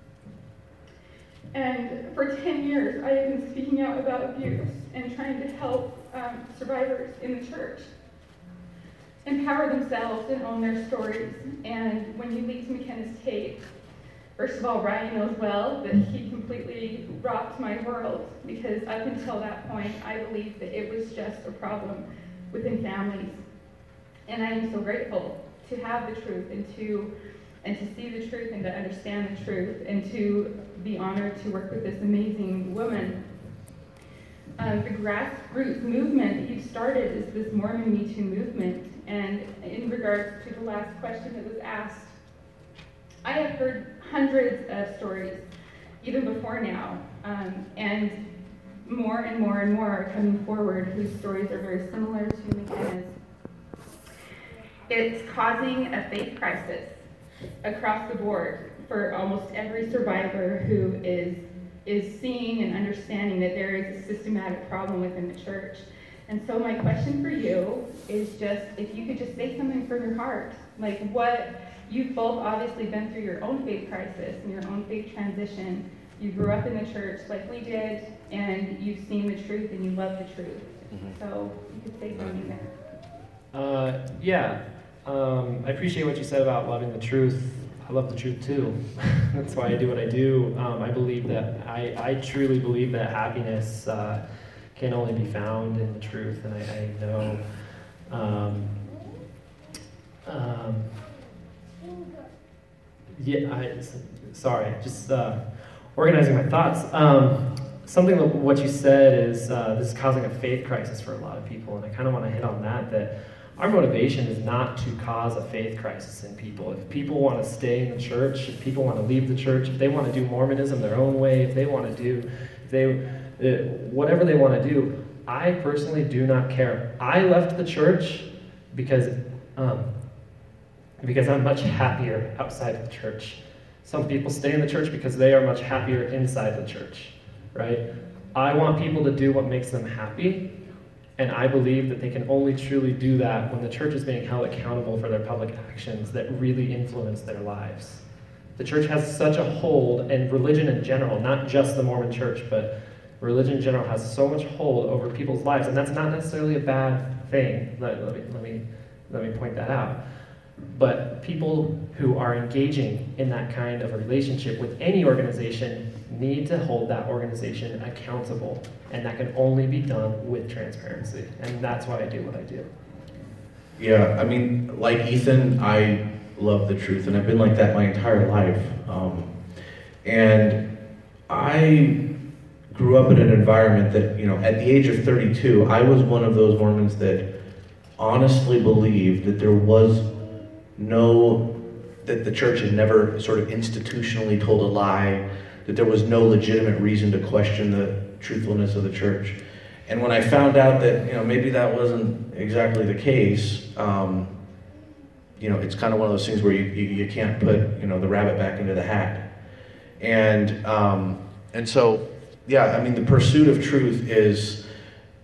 And for ten years, I have been speaking out about abuse and trying to help um, survivors in the church empower themselves and own their stories. And when you leaked McKenna's tape, first of all, Ryan knows well that he completely rocked my world, because up until that point, I believed that it was just a problem within families. And I am so grateful to have the truth and to and to see the truth and to understand the truth and to be honored to work with this amazing woman. Uh, the grassroots movement that you started is this Mormon Me Too movement. And in regards to the last question that was asked, I have heard hundreds of stories, even before now, um, and more and more and more are coming forward whose stories are very similar to McKenna's. It's causing a faith crisis across the board for almost every survivor who is is seeing and understanding that there is a systematic problem within the church. And so my question for you is just, if you could just say something from your heart, like what, you've both obviously been through your own faith crisis and your own faith transition. You grew up in the church like we did, and you've seen the truth and you love the truth. Mm-hmm. So you could say something there. Uh, yeah. Um, I appreciate what you said about loving the truth. I love the truth too. That's why I do what I do. Um, I believe that, I, I truly believe that happiness uh, can only be found in the truth. And I, I know, um, um, yeah, I, sorry, just uh, organizing my thoughts. Um, something that what you said is uh, this is causing a faith crisis for a lot of people. And I kind of want to hit on that, that our motivation is not to cause a faith crisis in people. If people want to stay in the church, if people want to leave the church, if they want to do Mormonism their own way, if they want to do, if they, uh, whatever they want to do, I personally do not care. I left the church because, um, because I'm much happier outside of the church. Some people stay in the church because they are much happier inside the church, right? I want people to do what makes them happy. And I believe that they can only truly do that when the church is being held accountable for their public actions that really influence their lives. The church has such a hold, and religion in general, not just the Mormon church, but religion in general has so much hold over people's lives, and that's not necessarily a bad thing. Let, let, me, let, me, let me point that out. But people who are engaging in that kind of a relationship with any organization need to hold that organization accountable. And that can only be done with transparency. And that's why I do what I do. Yeah, I mean, like Ethan, I love the truth, and I've been like that my entire life. Um, and I grew up in an environment that, you know, at the age of thirty-two, I was one of those Mormons that honestly believed that there was no, that the church had never sort of institutionally told a lie, that there was no legitimate reason to question the truthfulness of the church. And when I found out that, you know, maybe that wasn't exactly the case, um, you know, it's kind of one of those things where you, you, you can't put, you know, the rabbit back into the hat. And um, and so, yeah, I mean, the pursuit of truth is,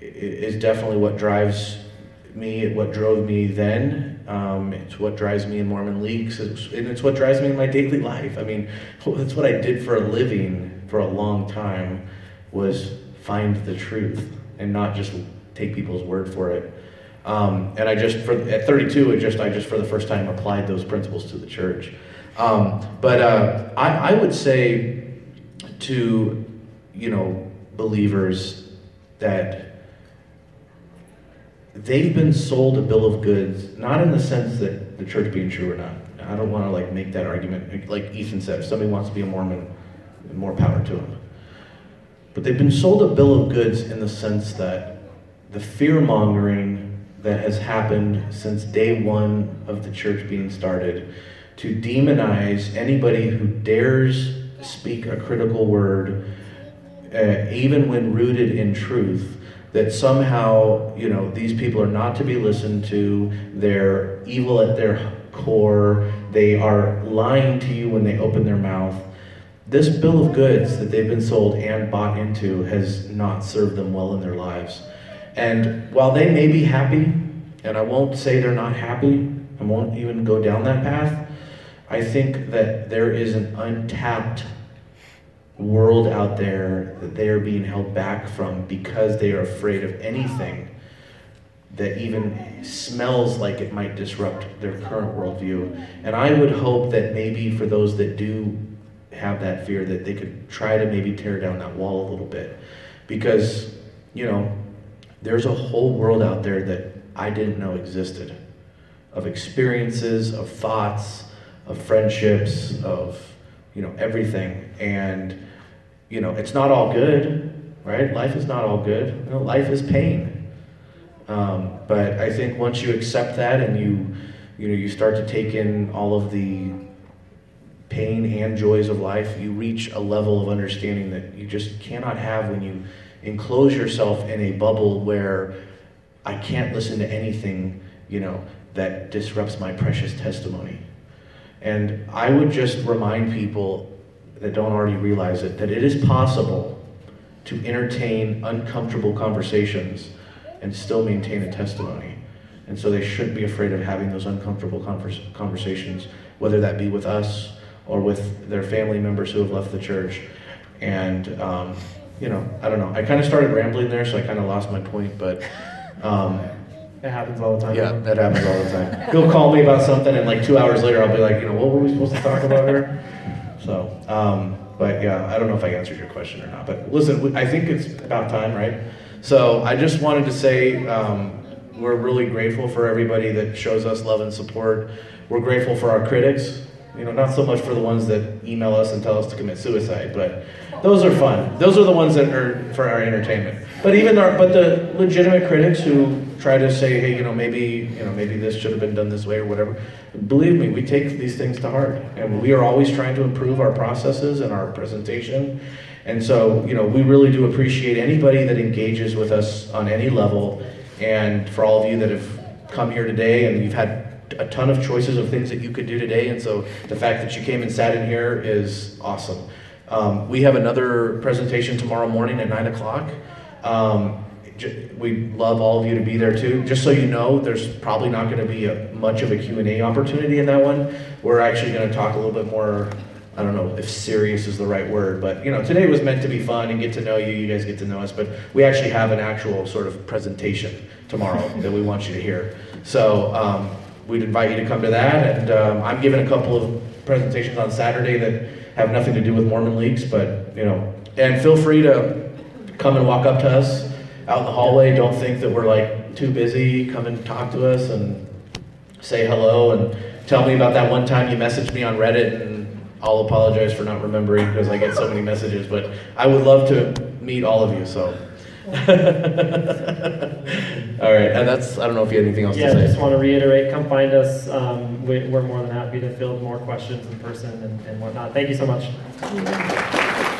is definitely what drives me, what drove me then. Um, it's what drives me in Mormon Leagues, it's, and it's what drives me in my daily life. I mean, that's what I did for a living for a long time, was find the truth and not just take people's word for it. Um, and I just, for, at thirty-two, it just I just for the first time applied those principles to the church. Um, but uh, I, I would say to, you know, believers that they've been sold a bill of goods, not in the sense that the church being true or not. I don't want to like make that argument. Like Ethan said, if somebody wants to be a Mormon, more power to them. But they've been sold a bill of goods in the sense that the fear-mongering that has happened since day one of the church being started to demonize anybody who dares speak a critical word, uh, even when rooted in truth, that somehow, you know, these people are not to be listened to, they're evil at their core, they are lying to you when they open their mouth. This bill of goods that they've been sold and bought into has not served them well in their lives. And while they may be happy, and I won't say they're not happy, I won't even go down that path, I think that there is an untapped world out there that they are being held back from because they are afraid of anything that even smells like it might disrupt their current worldview. And I would hope that maybe for those that do have that fear, that they could try to maybe tear down that wall a little bit. Because, you know, there's a whole world out there that I didn't know existed, of experiences, of thoughts, of friendships, of, you know, everything. And, you know, it's not all good, right? Life is not all good. You know, life is pain. Um, but I think once you accept that and you, you know, you start to take in all of the pain and joys of life, you reach a level of understanding that you just cannot have when you enclose yourself in a bubble where I can't listen to anything, you know, that disrupts my precious testimony. And I would just remind people that don't already realize it, that it is possible to entertain uncomfortable conversations and still maintain a testimony. And so they shouldn't be afraid of having those uncomfortable convers- conversations, whether that be with us or with their family members who have left the church. And, um, you know, I don't know. I kind of started rambling there, so I kind of lost my point, but... Um, it happens all the time. Yeah, that happens all the time. He'll call me about something, and like two hours later, I'll be like, you know, what were we supposed to talk about here? So, um, but yeah, I don't know if I answered your question or not. But listen, I think it's about time, right? So I just wanted to say um, we're really grateful for everybody that shows us love and support. We're grateful for our critics. You know, not so much for the ones that email us and tell us to commit suicide, but those are fun. Those are the ones that are for our entertainment. But even our, but the legitimate critics who try to say, hey, you know, maybe, you know, maybe this should have been done this way or whatever. Believe me, we take these things to heart, and we are always trying to improve our processes and our presentation. And so, you know, we really do appreciate anybody that engages with us on any level. And for all of you that have come here today and you've had a ton of choices of things that you could do today, and so the fact that you came and sat in here is awesome. Um, we have another presentation tomorrow morning at nine o'clock. Um, j- we'd love all of you to be there too. Just so you know, there's probably not going to be a, much of a Q and A opportunity in that one. We're actually going to talk a little bit more, I don't know if serious is the right word, but you know, today was meant to be fun and get to know you, you guys get to know us, but we actually have an actual sort of presentation tomorrow that we want you to hear. So, um, we'd invite you to come to that, and um, I'm giving a couple of presentations on Saturday that have nothing to do with Mormon Leagues, but, you know, and feel free to come and walk up to us out in the hallway. Don't think that we're like too busy. Come and talk to us and say hello and tell me about that one time you messaged me on Reddit, and I'll apologize for not remembering because I get so many messages, but I would love to meet all of you, so. All right, and that's, I don't know if you have anything else yeah, to say. Yeah, I just want to reiterate, come find us. Um, we, we're more than happy to field more questions in person and, and whatnot. Thank you so much.